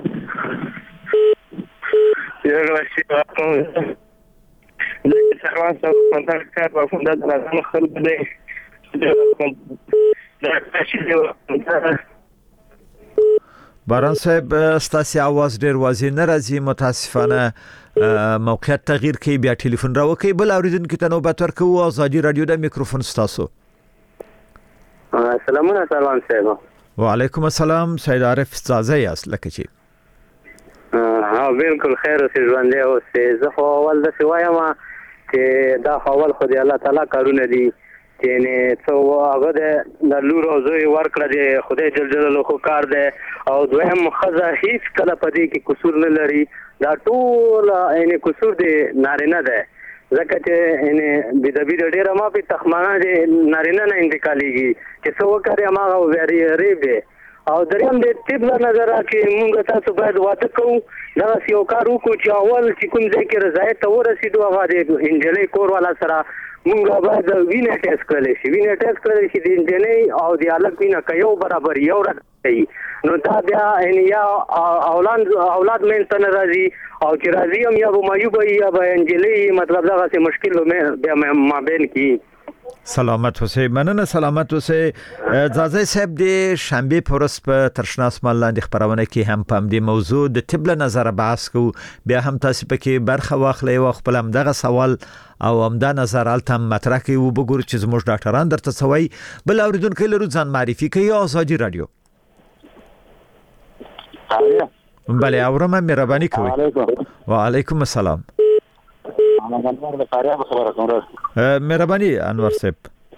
یو شی واکو د سروان صاحب کونټاکټ کار په فونډه د راځم خلک دی دا شي باران صاحب ستاسو आवाज ډیر واضح نه راځي متاسفانه موقعیت تغییر کوي بیا ټلیفون راوکي بل اوریدونکو ته نوبت ورکو آزادي رادیو د میکروفون ستاسو السلام علیکم صاحب وعلیکم السلام سید عارف زازه یاست لکه چې ها بالکل خیر اوسې ژوند له اوسې زه خو اول د سوایم چې دا اول خو دی الله تعالی کارونه دي چې نه څو هغه د لور او زوی ورکړه دی خدای جل جلاله خو کار دی او دویم خزه هیڅ کله پدې کې قصور نه لري دا ټول یعنی قصور دی نارینه ده ځکه چې یعنی بدبی ډیره ما په تخمانه دی نارینه نه انتقالیږي چې څو کړی ما او وری ریبه او دریم د طب نظر کې موږ تاسو باید واته کوو دا یو کار وکړو چې اول چې کوم ځای کې رضایت ورسېدو هغه د انجلۍ کور والا سره موږ باید وینه ټیسټ کړل شي وینه ټیسټ کړل شي د انجلۍ او د الګ وینه کيو برابر یو راځي نو دا بیا یا اولاد مې تن راځي او چې راځي هم یا مایوب یا انجلۍ مطلب دا څه مشکل بیا ما بین کی سلامت اوسئ. مننه سلامت اوسئ. ځاځي صاحب د شنبه پرس په ترشنا اسمان لاندې خبرونه کې هم په دې موضوع د طب له نظر بحث کو، بیا هم تاسو پکې برخه واخلئ او خپل هم دغه سوال او همدا نظر التم مطرح کوي او وګورئ چې زموږ ډاکټران درته سوي. بل اوریدونکو لرو ځان معرفي کوي. آزادي رادیو. بله اورمه، مهرباني کوئ. وعلیکم السلام. مهرباني انور صاحب.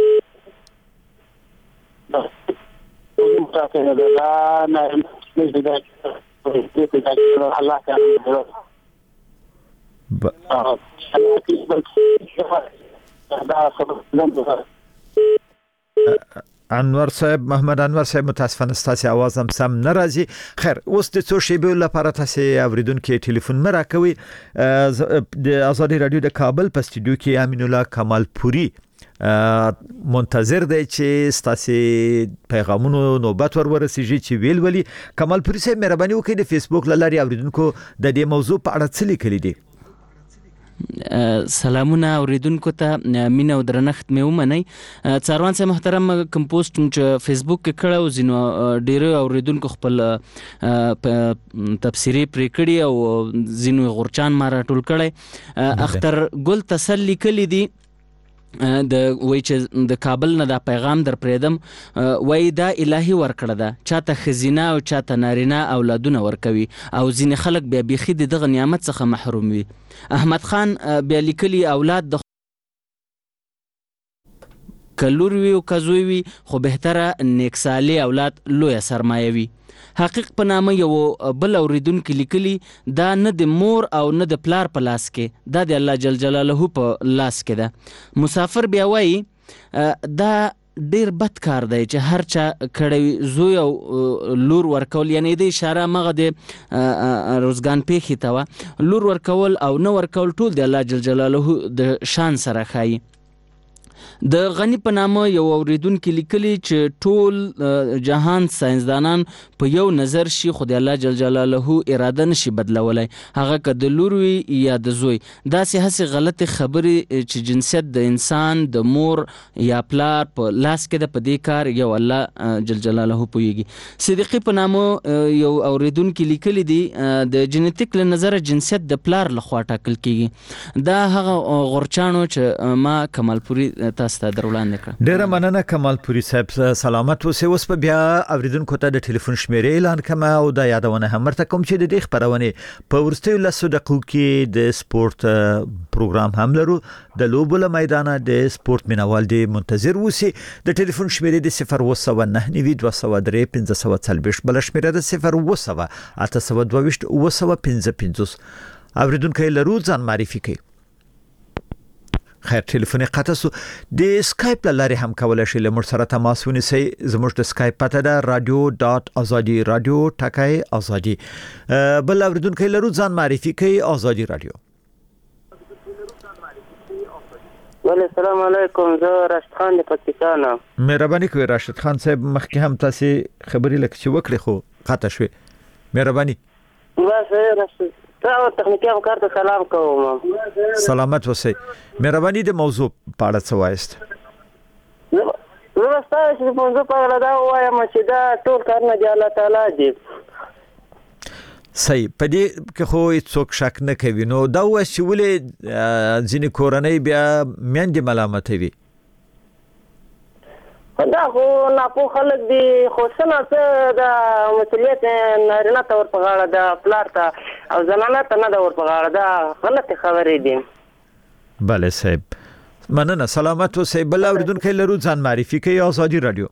انور صاحب، محمد انور صاحب متاسفانه ستاسو आवाज هم سم نه راځي. خیر، اوس د څو شیبې لپاره تاسو اوریدونکو ټلیفون مرا کوي. د آزادي رادیو د کابل په استودیو کې امین الله کمالپوري منتظر دی چې ستاسو پیغامونو نوبت ورسیږي چې ویل ولي. کمالپوري صاحب مهرباني وکړئ د فیسبوک لاري اوریدونکو د دې موضوع په اړه څه لیکلي دي. سلامونه اوریدونکو ته مینه او درنښت مې ومنئ. څاروان صاحب محترم، کوم پوسټ چې فیسبوک کې کړو زینو ډیرو اوریدونکو خپل تفسیری پرې کړی او زینو غورچان ما راټول کړی. اختر ګل تسلی کلی دی د وای چې د کابل نه دا پیغام در پریدم، وای دا الهي ورکړه ده، چاته خزینه او چاته نارینه اولادونه ورکوي او ځینې خلک بیا بیخي دغه نعمت څخه محروم وي. احمد خان بیا لیکلی اولاد د کلور وی او کزوی وی خو بهتره نیکسالی اولاد لوی سرمایه وی. حقیق په نامه یو بل اوریدونکو لیکلی دا نه د مور او نه د پلار په لاس کې، دا د الله جل جلاله په لاس کې ده. مسافر بیا وای دا ډیر بد کار دی چې هر چا کړي زوی او لور ورکول، یعنی د اشاره مغه د روزګان پیخي تا لور ورکول او نه ورکول ټول د الله جل جلاله د شان سره خای. د غنی په نامه یو اوریدونکو لیکلی چې ټول جهان ساينسدانان په یو نظر شي خو د الله جل جلاله اراده نشي بدلولای، هغه که د لور وي یا د زوی. دا سه غلط خبرې چې جنسیت د انسان د مور یا پلار په لاس کې د پدې کار یو الله جل جلاله پويږي. صدیقی په نامه یو اوریدونکو لیکلی دی د جنټیک له نظر جنسیت د پلار لخوا ټاکل کیږي. دا هغه غورچانو چې ما کمالپوري تاسو ته درولان کړ. ډیره مننه کمالپوري صاحب، سلامت اوسئ. اوس په بیا اوریدونکو ته د ټلیفون شمیرې اعلان کما او دا یادونه هم مرته کوم چې د دې خبرونه په ورستیو لسو دقیقو کې د سپورت پروګرام هم لرو. د لوبل میدان د سپورت مینوال دی منتظر وسی. د ټلیفون شمیرې د 01992031540 بل شمیره د 01822 اوریدونکو لرو ځان معرفي کوي. خیر، ټلیفون قطع سو. د اسکایپ لاري هم کولای شئ لمر سره تماس ونیسئ. زموږ د اسکایپ پته ده radio.azadi radio ټکای ازادي. بل اوریدونکو لرو ځان معرفي کوي. ازادي رادیو. السلام علیکم، زه راشد خان د پاکستان. مهرباني کوئ راشد خان صاحب، مخکې هم تاسو خبرې لکه چې وکړې خو قطع شوي. مهرباني. بس راشد تاسو تخنیکی همکار ته سلام کوم. سلامت اوسئ. مهرباني د موضوع په اړه څه وایست؟ زه ستاسو چې موضوع په اړه دا وایم چې دا ټول کارونه دی الله تعالی دی. صحیح، په دې کې خو هیڅوک شک نه کوي. نو دا و چې ولې ځینې کورنۍ بیا میندې ملامتوي؟ دا خو ناپوه خلک دي، خو څه د مسؤلیت نارینه ته ور په غاړه ده، پلار ته او زنانه ته نه ده ور په غاړه ده. غلطې خبرې دي. بله صاحب، مننه، سلامت اوسئ. بل اوریدونکو لرو ځان معرفي کوي. آزادي رادیو.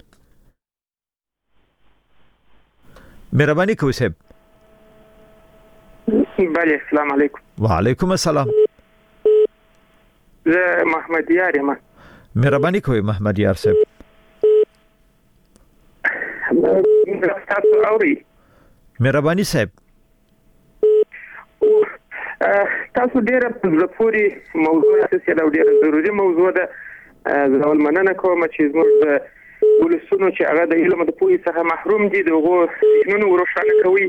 مهرباني کوئ صاحب. بله، السلام علیکم. وعلیکم السلام. زه محمد یار یم. مهرباني کوئ محمد یار صاحب. تاسو اورئ؟ مهرباني صاحب. تاسو ډیره په زړه پورې موضوع اساسي او ډیره ضروري موضوع ده. زه ولمننه کوم چې زموږ د ولسونو چې هغه د علم د پوهې څخه محروم دي دغه ذهنونه وروښانه کوي.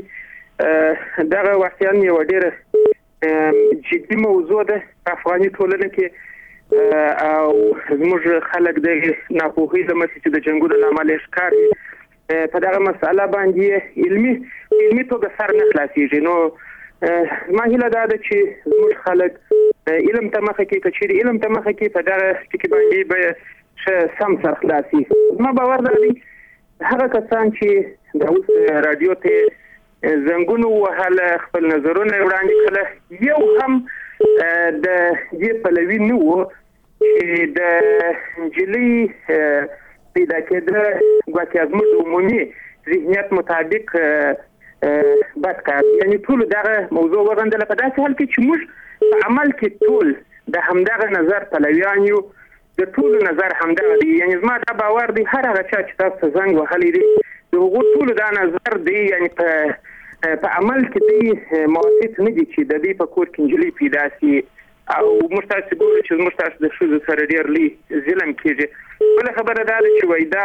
دغه واقعا یو ډیره جدي موضوع ده په افغاني ټولنه کې. او زموږ خلک د ناپوهۍ د مسې چې د جنګونو لامل ښکار په دغه مسله باندې علمي توګه سر نه خلاصېږي. نو ما هیله دا ده چې زموږ خلک علم ته مخه کې کچېري علم ته مخه کې په دغه ټکي باندې به سم سر خلاصي. ما باور دی هغه کسان چې د اوس رادیو ته زنګونو وهله خپل نظرونه وړاندې کړل یو هم د دې پلوي نه و چې د نجلۍ پیدا کېده ګواکې زموږ عمومي ذهنیت مطابق بد کار یعنی ټول دغه موضوع ورندله په داسې حال کې چې موږ په عمل کې ټول د همدغه نظر پلویان یو د ټول نظر همدغه دی. یعنی زما دا باور دی هر هغه چا چې تاسو زنګ وهلی دی د هغو ټول دا نظر دی یعنی په عمل کې دی موافق نه دي چې د دې په کور کې نجلۍ پیدا شي او موږ تاسو ګورو چې موږ تاسو د ښځو سره ډېر لوی ظلم کېږي. بله خبره دا ده چې وایي دا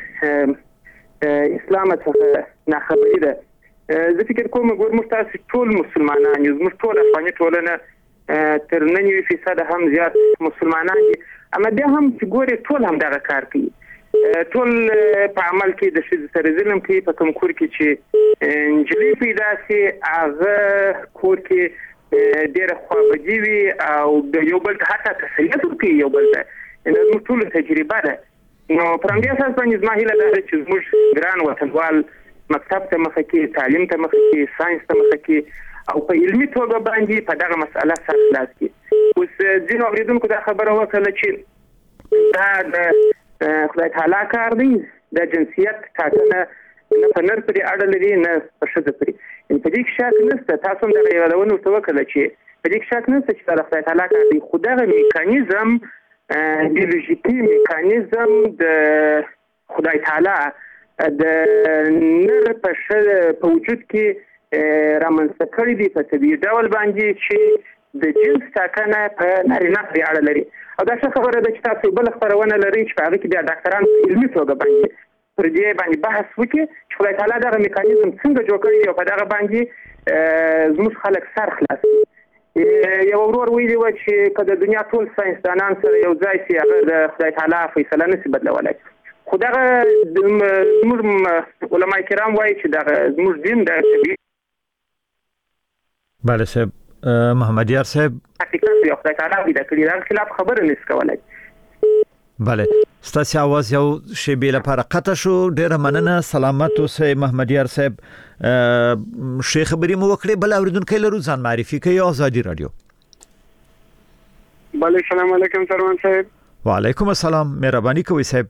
د اسلام څخه ناخبري ده. زه فکر کوم ګور موږ تاسو ټول مسلمانان یو زموږ ټول افغاني ټولنه تر 99% هم زیات مسلمانان دي اما بیا هم چې ګوري ټول هم دغه کار کوي ټول په عمل کې د ښځو سره ظلم کوي. په کوم کور کې چې نجلۍ پیدا شي هغه کور کې ډېره خواخوږي وي او د یو بل ته حتی تسلیت ورکوي یو بل ته. زموږ ټولو تجربه ده. نو پر همدې اساس باندې زما هیله دا ده چې زموږ ګران وطنوال مکتب ته مخه کې تعلیم ته مخه کې ساینس ته مخه کې او په علمي توګه باندې په دغه مسله سر خلاص کړي. اوس ځینو اورېدونکو دا خبره وکړه چې دا د خدای تعالی کار دی د جنسیت ټاکنه نه په نر پورې اړه لري نه په ښځه پورې. په دې کې شک نشته. تاسو هم دغه یادونه ورته وکړه چې په دې کې شک نشته چې د خدای تعالی کار دی خو دغه میکانیزم بیولوژیکي میکانیزم د خدای تعالی د نر په وجود کې رامنځته کړی دی په طبیعي ډول باندې چې د جنس ټاکنه په نارینه پورې اړه لري. او دا څه خبره ده چې تاسو بل خبرونه لرئ چې په هغه کې بیا ډاکټران په علمي توګه باندې پر دې باندې بحث وکړي چې خدای تعالی دغه میکانیزم څنګه جوړ کړی او په دغه باندې زموږ خلک سر خلاص کړي. یو ورور ویلي و چې که د دنیا ټول ساینسدانان سره یو ځای شي هغه د خدای تعالی فیصله نشي بدلولی. خو دغه زموږ علما کرام وایي چې دغه زموږ دین د طبیعي بله صاحب محمد یار صاحب حقیقت یو خدای تعالی پیدا کړی دا خلاف خبره نشي کولی. بله ستاسو आवाज یو شی بیل لپاره قطع شو. ډیره مننه. سلامت اوسئ محمد یار صاحب. شیخ خبري مو وکړي بل اوریدونکو لرو ځان معرفي کوي آزادي رادیو. بله السلام علیکم سروان صاحب. وعلیکم السلام. مهرباني کوئ صاحب.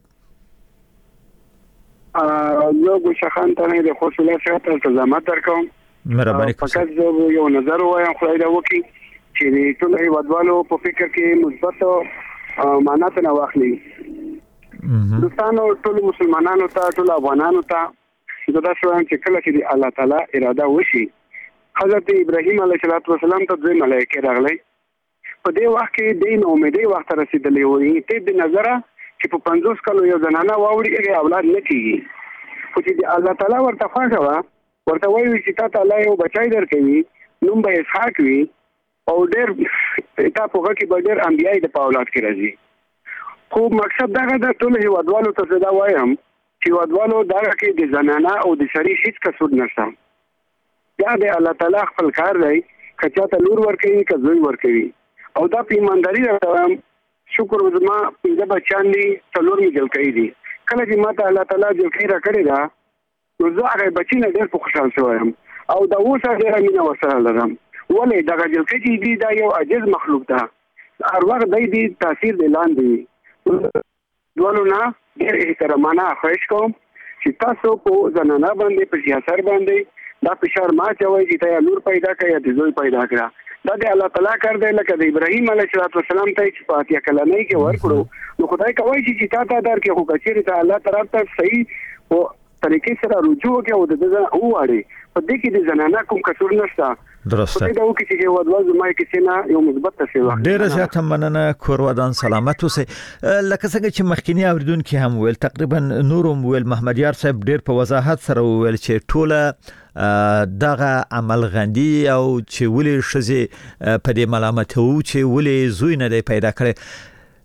زه ګوشخان ته د خصوصي څخه التزامات درکوم. مهرباني کوئ. فقط زه یو نظر وایم خدای دا وکي چې ټول هیوادوالو په فکر کې مثبت معنا ته نه واخلي. دوستانو ټول مسلمانانو ته ټول افغانانو ته دا شوان چې کله چې الله تعالی اراده وشي حضرت ابراهیم علیه السلام ته دوی ملائکه راغلي په دې وخت کې د امیدي وخت رسیدلې وي ته د نظر چې په 50 کالو یو زنانه واوړي اولاد نه کیږي خو چې الله تعالی ورته خوښه ورته وایي چې تا تعالی یو بچای درکوي نوم به اسحاق وي او ډېر تا په هغه کې به ډېر انبیای د اولاد کې راځي. خو مقصد دا د ټول هیوادوالو ته دا وایم چې هیوادوالو دا کې د زنانه او د شری هیڅ قصور نشته. دا د الله تعالی خپل کار دی کچا ته لور ورکوي کزوی ورکوي او دا په ایمانداري راوم شکر وزما پنځه بچان دي څلور می جل کوي دي کله چې ماته الله تعالی جل کوي را کړی دا نو زه هغه بچی نه ډېر خوشاله شوم او دا اوسه ډېر مینه ورسره لرم. ولې دغه جل کې دي دا یو عجز مخلوق ده هر وخت دی تاثیر دی لاندې دوالو نه ډېر احترامانه خواهش کوم چې تاسو په زنانه باندې په سیاست باندې دا فشار ما چوي چې تا نور پیدا کړي یا زوی پیدا کړه دا د الله تعالی کار دی لکه د ابراهیم علیه السلام ته چې فاتحه کلمه کې ورکړو نو خدای کوي چې تا در کې خو کچېره ته الله طرف ته صحیح او طریقې سره رجوع کوي او د واړي په دې کې د زنانه کوم قصور نشته. درسته. دا وکړي چې هیوادوال زمای کې څنګه یو مثبت تصویر واخلي. ډیره زیاته مننه کورودان سلامت اوسئ. لکه څنګه چې مخکینی اوریدونکو هم ویل تقریبا نورم ویل محمد یار صاحب ډیر په وضاحت سره ویل چې ټوله دغه عمل غندي او چې ولې شزي په دې ملامت وو چې ولې زوی نه دی پیدا کړي.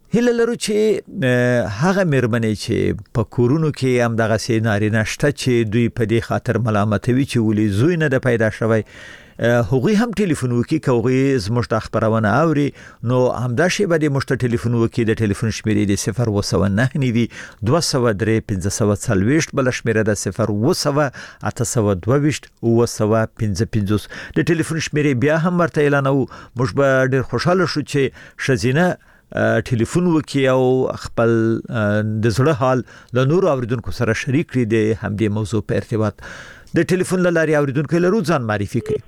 هله لرو چې هغه مېرمنې چې په کورونو کې هم دغه سي نارینه شته چې دوی په دې خاطر ملامتوي چې ولې زوی نه د پیدا شوی هغوی هم ټلیفون وکي کوي زموږ د خبرونه اوري نو همدا شی به د مشت ټلیفون وکي د ټلیفون شمیرې د 009 نیوي 203 540 بل شمیره د 0 822 955 د ټلیفون شمیرې بیا هم ورته اعلانو موږ به ډیر خوشاله شو چې شزینه ټلیفون وکي او خپل د زړه حال له نور اوریدونکو سره شریک کړي د همدې موضوع په ارتباط د ټلیفون لاري اوریدونکو له ځان معرفي کړي.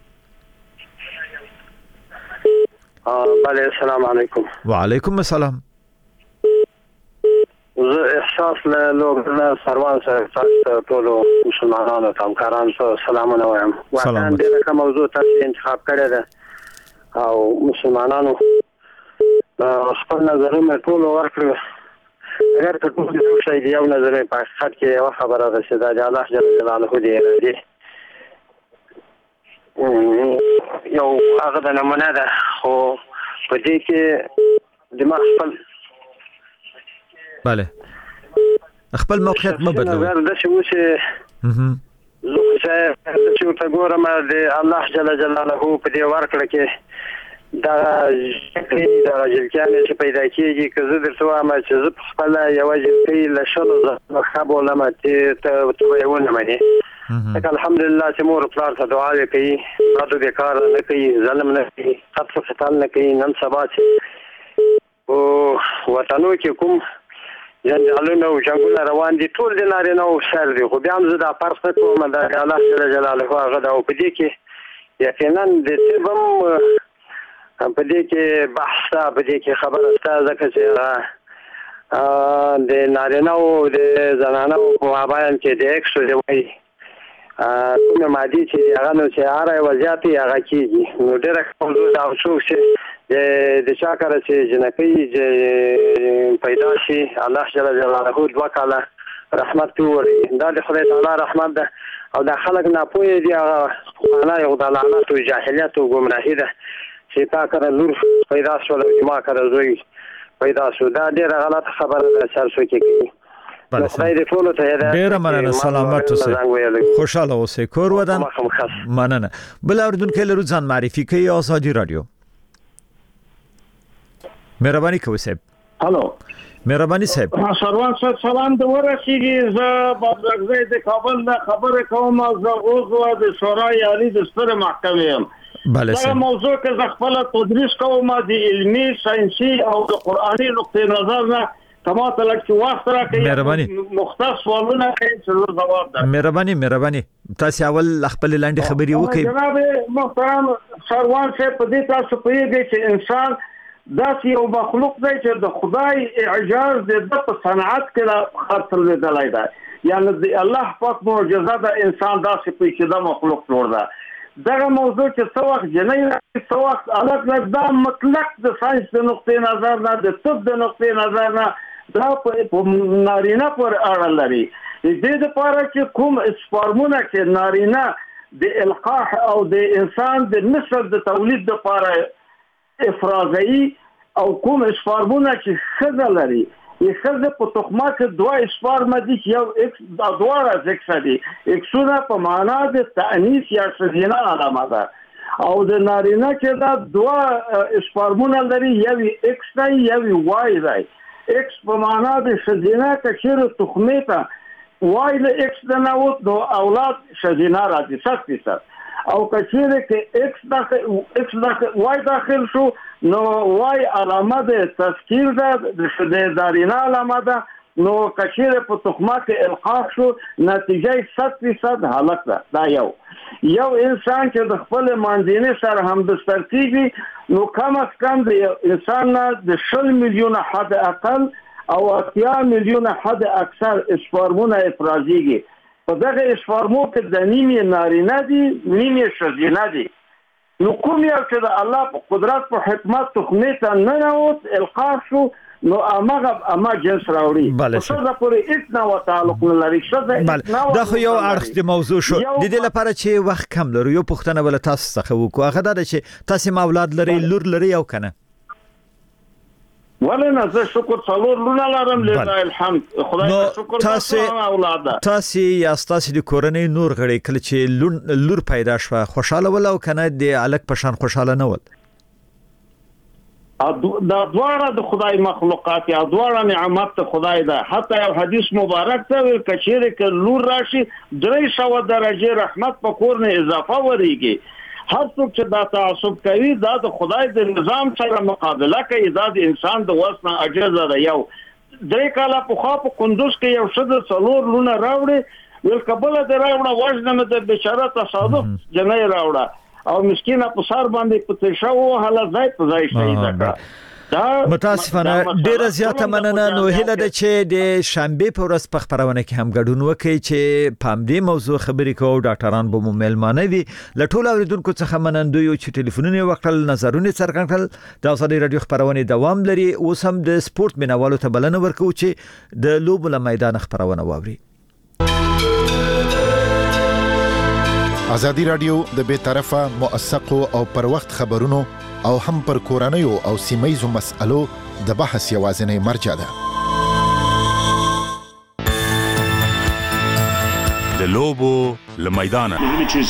بله السلام علیکم. وعلیکم السلام. زه احساس له لوګنا سروان سره ټول مسلمانانو ته همکارانو ته سلامونه وایم. واقعا دغه موضوع تاسو انتخاب کړی ده او مسلمانانو خپل نظرونه ټول ورکړي. اگر که ټول یو شی دی یو نظر په حقیقت کې یو خبره ده چې د الله جل جلاله دی یو هغه د نمونه ده خو په دې کې دماغ خپل bale خپل موقعیت ما بدلو نظر د شو چې زه چې ته ګورم د الله جل جلاله په دې ورکړه کې دا جلکانې چې پیدا کېږي که زه درته وایم چې زه په خپله یوه جلکۍ له شلو زره ښه بولمه چې ته به یې ونه منې لکه الحمدلله چې مور پلار ته دعاوې کوي بدو بېکاره نه کوي ظلم نه کوي قتل قتال نه کوي نن سبا چې په وطنو کې کوم جنجالونه او جنګونه روان دي ټول د نارینه‌و سر دي خو بیا هم زه دا فرض نه کوم د الله جل جلاله هغه ده او په دې کې یقینا د طب هم په دې کې بحث په دې کې خبره شته ځکه چې د نارینه‌و د زنانه‌و په مابین کې د ایکس د وایي کومه مادي چې هغه نو چې هر یو زیاتې هغه کېږي نو ډېره موضوع دا څوک چې د چا کاره چې جنکۍ پیدا شي الله جل جلاله 2 کاله رحمت کوي دا د خدای تعالی رحمت ده او دا خلک ناپوهه دي هغه نه یو د لعنت او جاهلیت او گمراهی ده چې تا کړه لور پیدا شو او ما کړه زوی پیدا شو دا ډیره غلط خبره ده چې څوک کوي خدای دې ټول ته ډیره مننه سلامت اوسئ خوشاله اوسئ کور ودان مننه بل اوریدونکو لرو ځان معرفي کوي آزادي رادیو مهرباني کوئ صاحب هالو مهرباني صاحب سروان صاحب سلام د ورسیږي زه بازرګزی د کابل نه خبره کوم زه عضو د شورای عالی د ستر محکمې یم بله دا موضوع کې زه خپل تدریس کوم د علمي ساينسي او د قرآني نقطې نظر نه کما ته لکه وخت راکړي مختص سوالونه کوي چې جواب ده مهرباني تاسو اول خپل لاندې خبري وکړئ جناب محترم سروان صاحب په دې تاسو پوهیږئ چې انسان داسې یو مخلوق دی چې د خدای اعجاز د په صنعت کې خاطر لیدلای دی یعنی د الله پاک معجزه د انسان داسې پیچیده مخلوق جوړ ده دغه موضوع چې څو وخت جنۍ څو وخت الګ دا مطلق د ساينس د نقطې نظر نه د طب د نقطې نظر نه دا په نارینه پر اړه لري دې لپاره چې کوم سپارمونه چې نارینه د القاح او د انسان د نسل د تولید لپاره افرازي او کوم اسپارمونه چې خزه لري یې خزه په تخمه کې 2 اسپارم دي چې یو اکس د دواره اکس دي اکسونه په معنا د تانیث یا شذینه علامه ده او د نارینه چې دا 2 اسپارمونه لري یو اکس دی یو وای دی اکس په معنا د شذینه کچیر تخمه ته وای د اکس د نو اولاد شذینه راځي 100% او کچیر کې اکس داخل وای داخل شو نو وای علامه د تذکیر ده د دارینه علامه ده نو کچیر په تخمه کې القاح شو نتیجه 100% هلاک ده دا یو انسان چې د خپل ماندینه سره هم بستر کیږي نو کم از کم د انسان د 10 میلیون حد اقل او 10 میلیون حد اکثر اسپارمونه افرازيږي په دغه اسپارمو کې د نیمه نارینه دي نیمه شذینه دي نو کوم یو چې د الله په قدرت په حکمت تخمه ته نه نوت القاح شو نو اما جنس راوړي څه پورې اتنا و تعلق لري څه دا خو یو اړخ د موضوع شو د دې لپاره چې وخت کم لري یو پښتنه ول تاسو څخه وکړو هغه دا چې تاسو اولاد لري لور لري او کنه ولنه زه شکر څلور لونه لرم لله الحمد خدای ته شکر تاسو یا تاسو د کورنۍ نور غړي کله چې لور پیدا شوه خوشاله ول او کنه د الک پشان خوشاله نه ول دا دواړه د خدای مخلوقات یا دواړه نعمت ته خدای ده حتی یو حدیث مبارک ته ویل کچېره ک لور راشي 300 درجه رحمت په کور نه اضافه وريږي هر څوک چې دا تعصب کوي دا د خدای د نظام سره مقابله کوي دا د انسان د وسنه عجزه ده یو درې کاله په خوا په کندوز کې یو شد څلور لونه راوړي ویل کبل د راوړه وژنه د بیچاره تصادف جنې راوړه او مسکینه په سر باندې په تشو حاله ځای په ځای شهید کړه متاسفانه ډیره زیاته مننه نو هله د چې د شنبه په ورځ په خبرونه کې هم ګډون وکړي چې په دې موضوع خبرې کوو ډاکټران به مو ملمانه وي لټول اوریدونکو څخه منندوی او چې ټلیفونونه وکړل نظرونه څرګند کړل د ازادي رادیو خبرونه دوام لري اوس هم د سپورت مینوالو ته بلنه ورکو چې د لوبو له میدان خبرونه واوري ازادي رادیو د بے طرفه موثقو او پر وخت خبرونو او هم پر کورنیو او سیمایزو مسألو د بحث یوازینی مرجع ده د لوبو له میدانه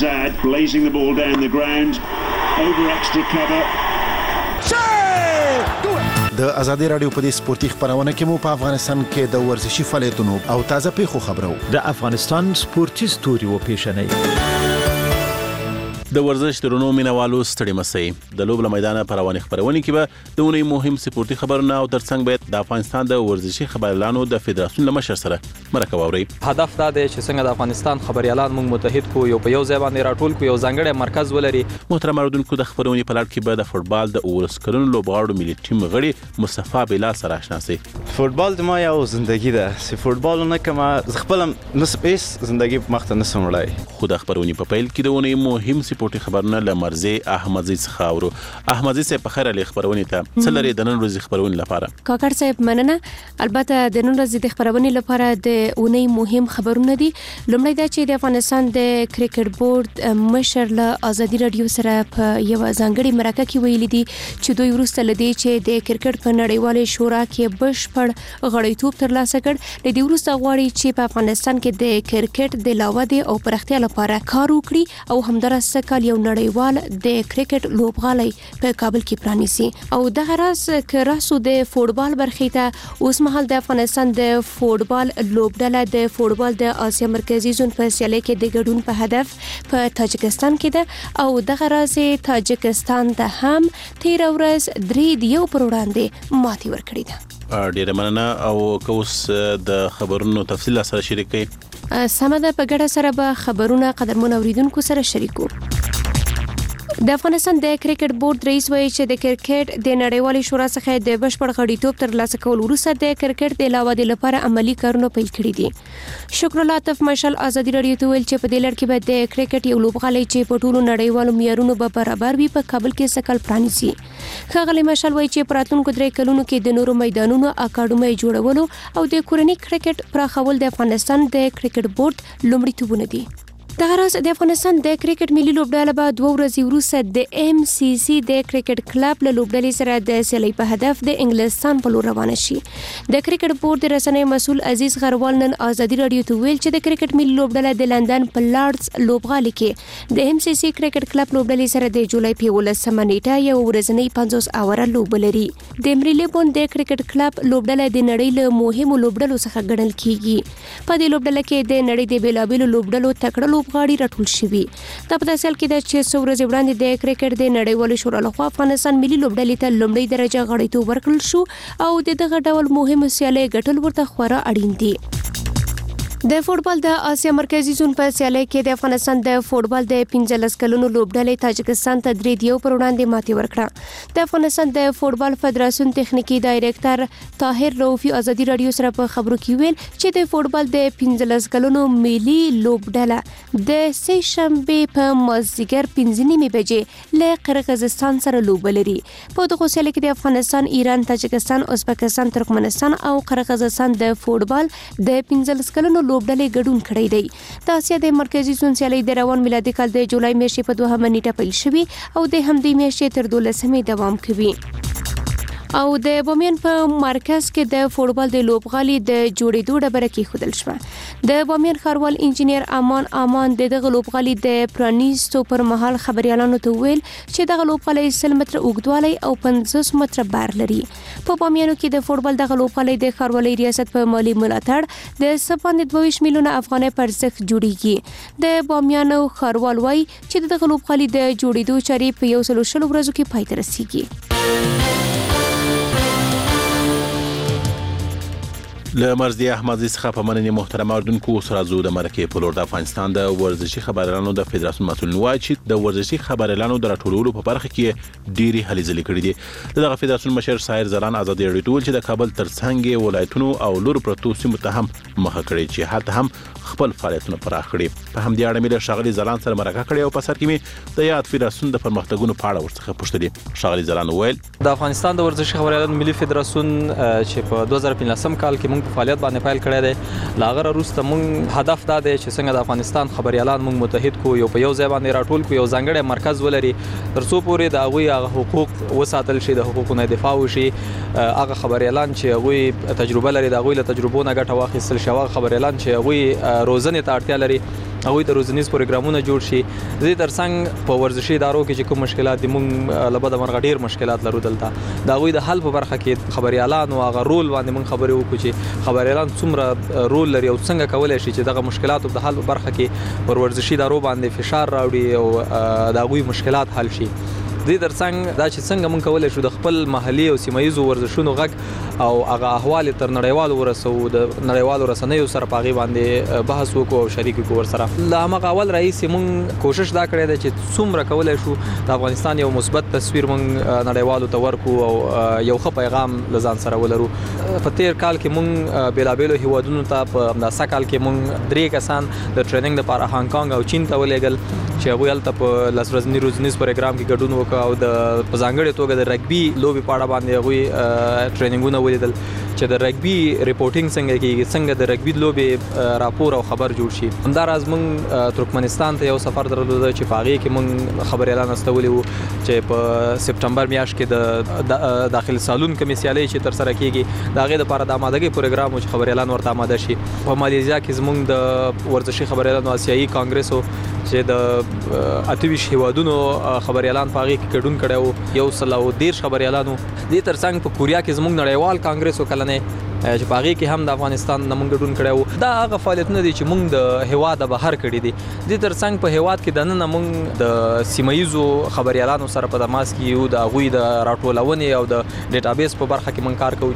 د ازادي رادیو په دې سپورتي خبرونه کې مو په افغانستان کې د ورزشي فعالیتونو او تازه پیښو خبرو د افغانستان سپورتي ستوري و پیښنې د ورزش درونو مینوالو ستړي مسئ د لوب له میدانه پروانې خبرونه کې به د اونۍ مهم سپورتي خبرونه او ترڅنګ به د افغانستان د ورزشي خبريالانو د فدراسیون له مشر سره مرکه واوري هدف دا دی چې څنګه د افغانستان خبريالان موږ متحد کو یو په یو ځای باندې راټول کو یو ځانګړی مرکز ولري محترم اوریدونکو د خبرونې په لړ کې به د فوتبال د اولسکرونو لوبغاړو ملي ټیم غړي مصطفی بلال سره آشنا سي فوتبال د ما یو ژوندۍ ده چې فوتبال نه کما خپل نسب ایس ژوندۍ مخته نسم وړای خو د خبرونې په پیل کې د اونۍ مهم سپورتي خبرونه مرزي احمدزي څخه اورو احمدزي سه په خیره له خبرونه ته څلري د نن ورځې خبرونه لپاره کاکړ صاحب مننه البته د نن ورځې د خبرونه لپاره د اونۍ مهم خبرونه دي لومړی دا چې د افغانستان د کرکټ بورډ مشر له ازادي رادیو سره په یو ځانګړي مرکه کې ویلي دي چې دوی ورسته لدی چې د کرکټ په نړیوالې شورا کې بشپړ غړیتوب ترلاسه کړ د دې ورسته غواړي چې په افغانستان کې د کرکټ د لاوده او پرختیا لپاره کار وکړي او همدارسه کال یو نړیوال د کرکټ لوبغالي په کابل کې پرانیسي او د راز کراسو د فوتبال برخې ته اوس مهال د افغانستان د فوتبال لوبډله د فوتبال د اسیا مرکزی زون په سیالي کې د ګډون په هدف په تاجکستان کې ده او د راز تاجکستان ته هم 13 ورځ 3 پر وړاندې ماتې ورکړې ده ډیره مننه او کوس د خبرونو تفصیل سره شریکې سمده په ګډه سره به خبرونه قدرمن اوریدونکو سره شریکو د افغانستان د کرکټ بورډ رئیس وایي چې د کرکټ د نړیوالې شورا څخه د بشپړ غړیتوب ترلاسه کول وروسته د کرکټ د علاوه د لپاره عملی کارونه پیل کړي دي شکر الله عاطف مشال ازادي رادیو ته ویل چې په دې لړ کې به د کرکټ یو لوبغالی چې په ټولو نړیوالو معیارونو به برابر وي په کابل کې سکل پرانیسي ښاغلی مشال وایي چې پراتونکو 3 کلونو کې د نورو میدانونو اکاډمۍ جوړولو او د کورنۍ کرکټ پراخول د افغانستان د کرکټ بورډ لومړیتوبونه دي د راز د افغانستان د کرکټ ملي لوبډله به 2 ورځې وروسته د ام سی سی د کرکټ کلب له لوبډلې سره د سیالي په هدف د انګلستان په لور روانه شي د کرکټ بورډ د رسنۍ مسول عزیز غروال نن ازادي رادیو ته ویل چې د کرکټ ملي لوبډله د لندن په لارډز لوبغالي کې د ام سی سی کرکټ کلب لوبډلې سره د جولای په 18 نیټه یو ورځنی 50 اوره لوب لري د مریلیبون د کرکټ کلب لوبډله د نړۍ له مهمو لوبډلو څخه ګڼل کیږي په دې لوبډله کې د نړۍ د بیلابېلو لوبډلو تکړه غاړي راټول شوی دا په داسې حال کې د 600 ورځې وړاندې د کرکټ د نړیوالې شورا لخوا افغانستان ملي لوبډلې ته لومړی درجه غړیتوب ورکړل شو او د دغه ډول مهمه سیالي ګټل ورته خورا اړین دي د فوتبال د اسیا مرکزی زون په سیالي کې د افغانستان د فوتبال د 15 کلونو لوبډلې تاجکستان ته 3 پر وړاندې ماتې ورکړه د افغانستان د فوتبال فدراسیون تخنیکی ډایریکټر طاهر رؤفي ازادي رادیو سره په خبرو کې ویل چې د فوتبال د 15 کلونو ملي لوبډله د سه شنبه په مازیګر 15 بجې له قرغیزستان سره لوب لري په دغه سیالي کې د افغانستان ایران تاجکستان ازبکستان ترکمنستان او قرغیزستان د فوتبال د 15 کلونو لوبډلې ګډون کړی دی د اسیا د مرکزی زون سیالي د روان میلادي کال د جولای میاشتې په 2 نیټه پیل شوی او د همدې میاشتې تر 12 دوام کوي او د بامیان په مرکز کې د فوټبال د لوبغالي د جوړېدو ډبره کېښودل شوه. د بامیان ښاروال انجینیر امان دغه لوبغالي د پرانیستو پر مهال خبريالانو ته ویل چې دغه لوبغالي 100 متره اوږدوالی او 50 متره بار لري. په بامیانو کې د فوټبال دغه لوبغالي د ښاروالۍ ریاست په مالی ملاتړ د 22 میلیونه افغانۍ پر ارزښت جوړیږي. د بامیانو ښاروال وایي چې دغه لوبغالي د جوړېدو چارې په 120 ورځو کې پای ته رسیږي. له مرزي احمدزي څخه په مننې محترم اردوونکو سره زو د مرکه په لور د افغانستان د ورزشي خبريالانو د فدراسیون مسؤل وایي چې د ورزشي خبريالانو د راټولولو په برخه کې ډيري هلې ځلې کړې دي. دغه فدراسیون مشر سایر زلان ازادي راډیو چې د کابل ترڅنګ ولایتونو او لور پروتو سیمو ته هم مخه کړې چې هلته هم خپل فعالیتونه پراخ کړي. په همدې اړه مې له شاغلي زلان سره مرکه کړې او په سر کې مې د یاد فدراسیون د پرمختګونو په اړه ورڅخه پوښتنه. شاغلي زلان ویل د افغانستان د ورزشي خبريالانو ملي فدراسیون چې په 2015 کال کې موږ په فعالیت باندې پیل کړی دی. لاغره روسته موږ هدف دا دی چې څنګه د افغانستان خبريالان موږ متحد کو یو په یو ځای باندې راټول کو یو ځانګړی مرکز ولري ترڅو پورې د هغه حقوق وساتل شي د حقوقو نه دفاع وشي. هغه خبريالان چې هغه تجربه لري د هغه له تجربو نه ګټه واخیستل شي. هغه خبريالان چې هغه روزنه ته اړتیا لري هغه د روزنیز پروګرامونه جوړ شي. زه ترڅنګ په ورزشي ادارو کې چې کوم مشکلات دي موږ لبد مرغ ډیر مشکلات لرو دلته دا هغه د حل په برخه کې خبريالان او هغه رول باندې موږ خبرې وکړو چې خبريالان څومره رول لري او څنګه کولای شي چې دغه مشکلات په حل په برخه کې پر ورزشي ادارو باندې فشار راوړي او دا هغه مشکلات حل شي. دې ترڅنګ دا چې څنګه موږ کولای شو د خپل محلي او سیمایي ورزشونو غږ او هغه احوال تر نړیوالو ورسو د نړیوالو رسنیو سره پاغي باندې بحث وکړو او شریک کو ورسره. لا هغه اول رئیس موږ کوشش دا کړی دی چې څومره کولای شو د افغانستان یو مثبت تصویر موږ نړیوالو ته ورکو او یو ښه پیغام لزان سره ولرو. په تیر کال کې موږ بیلابېلو هیوادونو ته په داسې کال کې موږ 3 کسان د ټریننګ لپاره هانګ کانګ او چین ته ولېګل چې هغه هلته په لاسرزنی روزنیز پروګرام کې ګډون وکړ او د پزانګړې توګه د رګبي لوبي پاړه باندې هغه ټریننګونه ولیدل چې د رګبي ریپورټینګ څنګه کیږي څنګه د رګبي لوبي راپور او خبر جوړ شي. همداراز موږ ترکمنستان ته یو سفر درلود چې پاغي کې موږ خبريالان استولې وو چې په سپټمبر میاشت کې د داخلي سالون کمیسیالي چې تر سره کیږي دا غي د لپاره د آمادګي پروګرام چې خبريالان ورته آماده شي. په ماليزیا کې زموږ د ورزشي خبريالانو آسیایي کانګرس چې د 28 هیوادونو خبريالان پاغي کې ګډون کړو. یو سلو 10 خبريالانو دې ترڅنګ په کوریا کې زموږ نړیوال کانګرس وکړنه چې پاغي کې هم د افغانستان نمونږ ګډون کړو. دا هغه فعالیتونه دي چې موږ د هواد بهر کړی دي. د ترڅنګ په هواد کې د نن موږ د سیمایزو خبريالانو سره په دماس کې یو د غوي د راټولونې او د ډیټابیس په برخه کې موږ کار کوو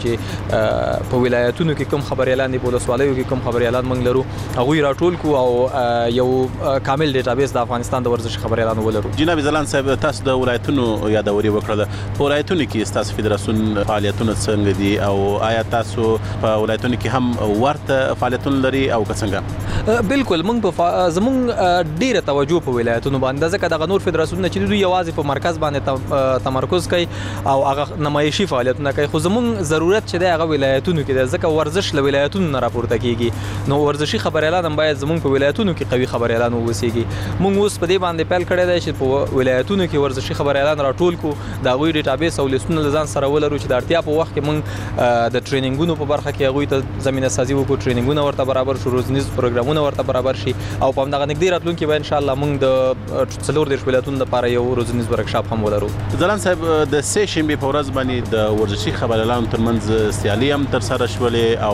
چې په ولایتونو کې کوم خبريالان دي په ولسوالیو کې کوم خبريالان موږ لرو هغه راټول کو او یو کامل ډیټابیس د افغانستان د ورزش خبريالانو ولرو. جناب زلان صاحب تاسو د ولایتونو یادوري وکړه. په ولایتونو کې تاسو فدراسیون فعالیتونه څنګه دي او آیا تاسو په ولایتونو کې هم ورته فعالیتونه لري او څنګه؟ بالکل موږ زموږ ډیره توجه په ولایتونو باندې ځکه د نور فدراسیونونه چې دوی یوازې په مرکز باندې تمرکز کوي او هغه نمایشي فعالیتونه کوي خو زموږ ضرورت چې د هغه ولایتونو کې د ځکه ورزش له ولایتونو نه راپورته کیږي نو ورزشي خبريالان هم باید زموږ په ولایتونو کې قوي خبريالان ووسیږي. موږ اوس په دې باندې پیل کړی دی چې په ولایتونو کې ورزشي خبريالان راټول کو دا غوي ډیټابیس او لیستونه لزان سره ولرو چې د اړتیا په وخت کې موږ د ټریننګونو په برخه کې هغه ته زمينه سازي وکړو ټریننګونه ورته برابر شو روزنیز پروګرامونه ورته برابر شي او په همدغه نږدې راتلونکي به ان شاء الله موږ د څلور د ولایتونو لپاره یو روزنیز ورکشاپ هم ولرو. زلان صاحب د سه شنبه په ورځ باندې د ورزشي خبريالانو ترمنځ سیالي هم تر سره شولې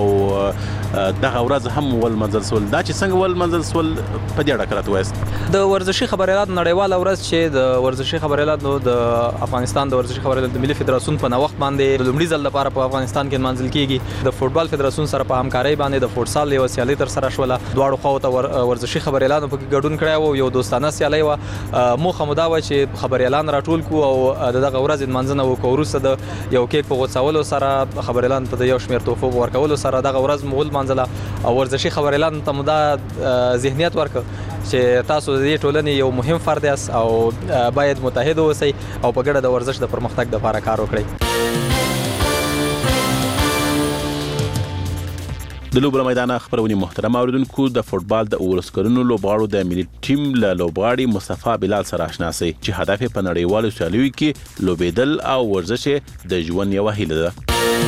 او دغه ورځ هم ول منزل سول دا چې څنګه ول منزل سول په دې اړه کړه وایست. د ورزشي خبريالانو نړیواله ورځ چې د ورزشي خبريالانو د افغانستان د ورزشي خبريالانو د ملي فدراسیون په نوښت باندې د لومړي ځل لپاره په افغانستان کې منزل کیږي. د فوټبال فدراسیون سره په همکارۍ باندې د فوټسال یو سیالي تر سره شوله. دواړو خواو ته ورزشي خبريالانو په ګډون کړی او یو دوستانه سیالي و. موخه مو دا و چې خبريالان راټول کو او دغه ورځ منځنه وکړو. وروسته د یو کیک په غوڅولو سره خبريالان ته د یو شمېر تحفو ورکولو سره دغه ورځ مول منځله او ورزشي خبريالان ته مو دا ذهنیت ورکړ چې تاسو د دې ټولنې یو مهم فرد یاست او باید متحد اوسئ او په ګډه د ورزش د پرمختګ لپاره کار وکړئ. د لوبو میدان خبرونې محترم اوریدونکو د فوتبال د اولسکرونو لوبغاړو د ملي ټیم له لوبغاړي مصطفی بلال سره آشنا شي چې هدف په نړیوالو سیالیو کې لوبېدل او ورزش د ژوند یوه هیله ده.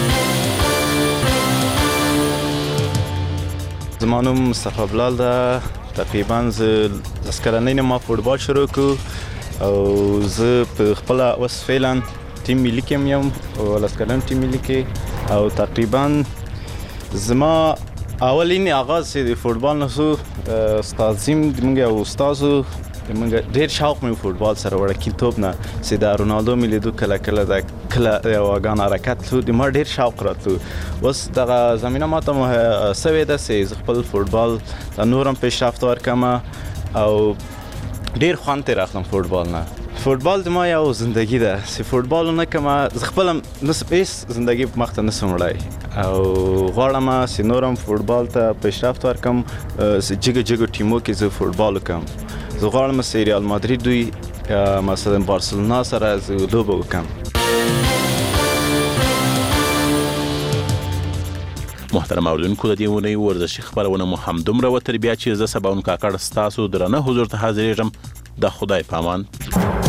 زما نوم مصطفی بلال ده. تقریبا زه سکرنۍ ما فوتبال شروع کو او زه په خپل اوس فعلا ټیم ملي کې یم او لسکرن ټیم ملي کې او تقریبا زما اولین آغاز د فوتبال نسو استاد زم دمږه او استادو دمږه ډیر شوق مې فوتبال سره وړکین توپ نه سیدا رونالدو مې لیدو کله یو غان حرکت لو د ما ډیر شوق راتلو وس دغه زمينه ماته مه سوي ده سي خپل فوتبال د نورم پیشرفت ورکم او ډیر خوان تر اخلم فوتبال نه. فوتبال د ما یو زندگی ده سی فوتبال نه کما خپل نسب ایس زندگی په مخ ته نسم وړای او غواړم سی نورم فوتبال ته پیشرفت ورکم جګ ټیمو کې زه فوتبال کوم زه غواړم سی ریال مادرید دوی مثلا بارسلونا سره زه لوبه وکم. محترم اوریدونکو د دې ونې ورزشي خبرونه مو هم دومره وتر بیا چې زه سباون کاکړ ستاسو درنه حضور ته حاضرېږم. د خدای پامان.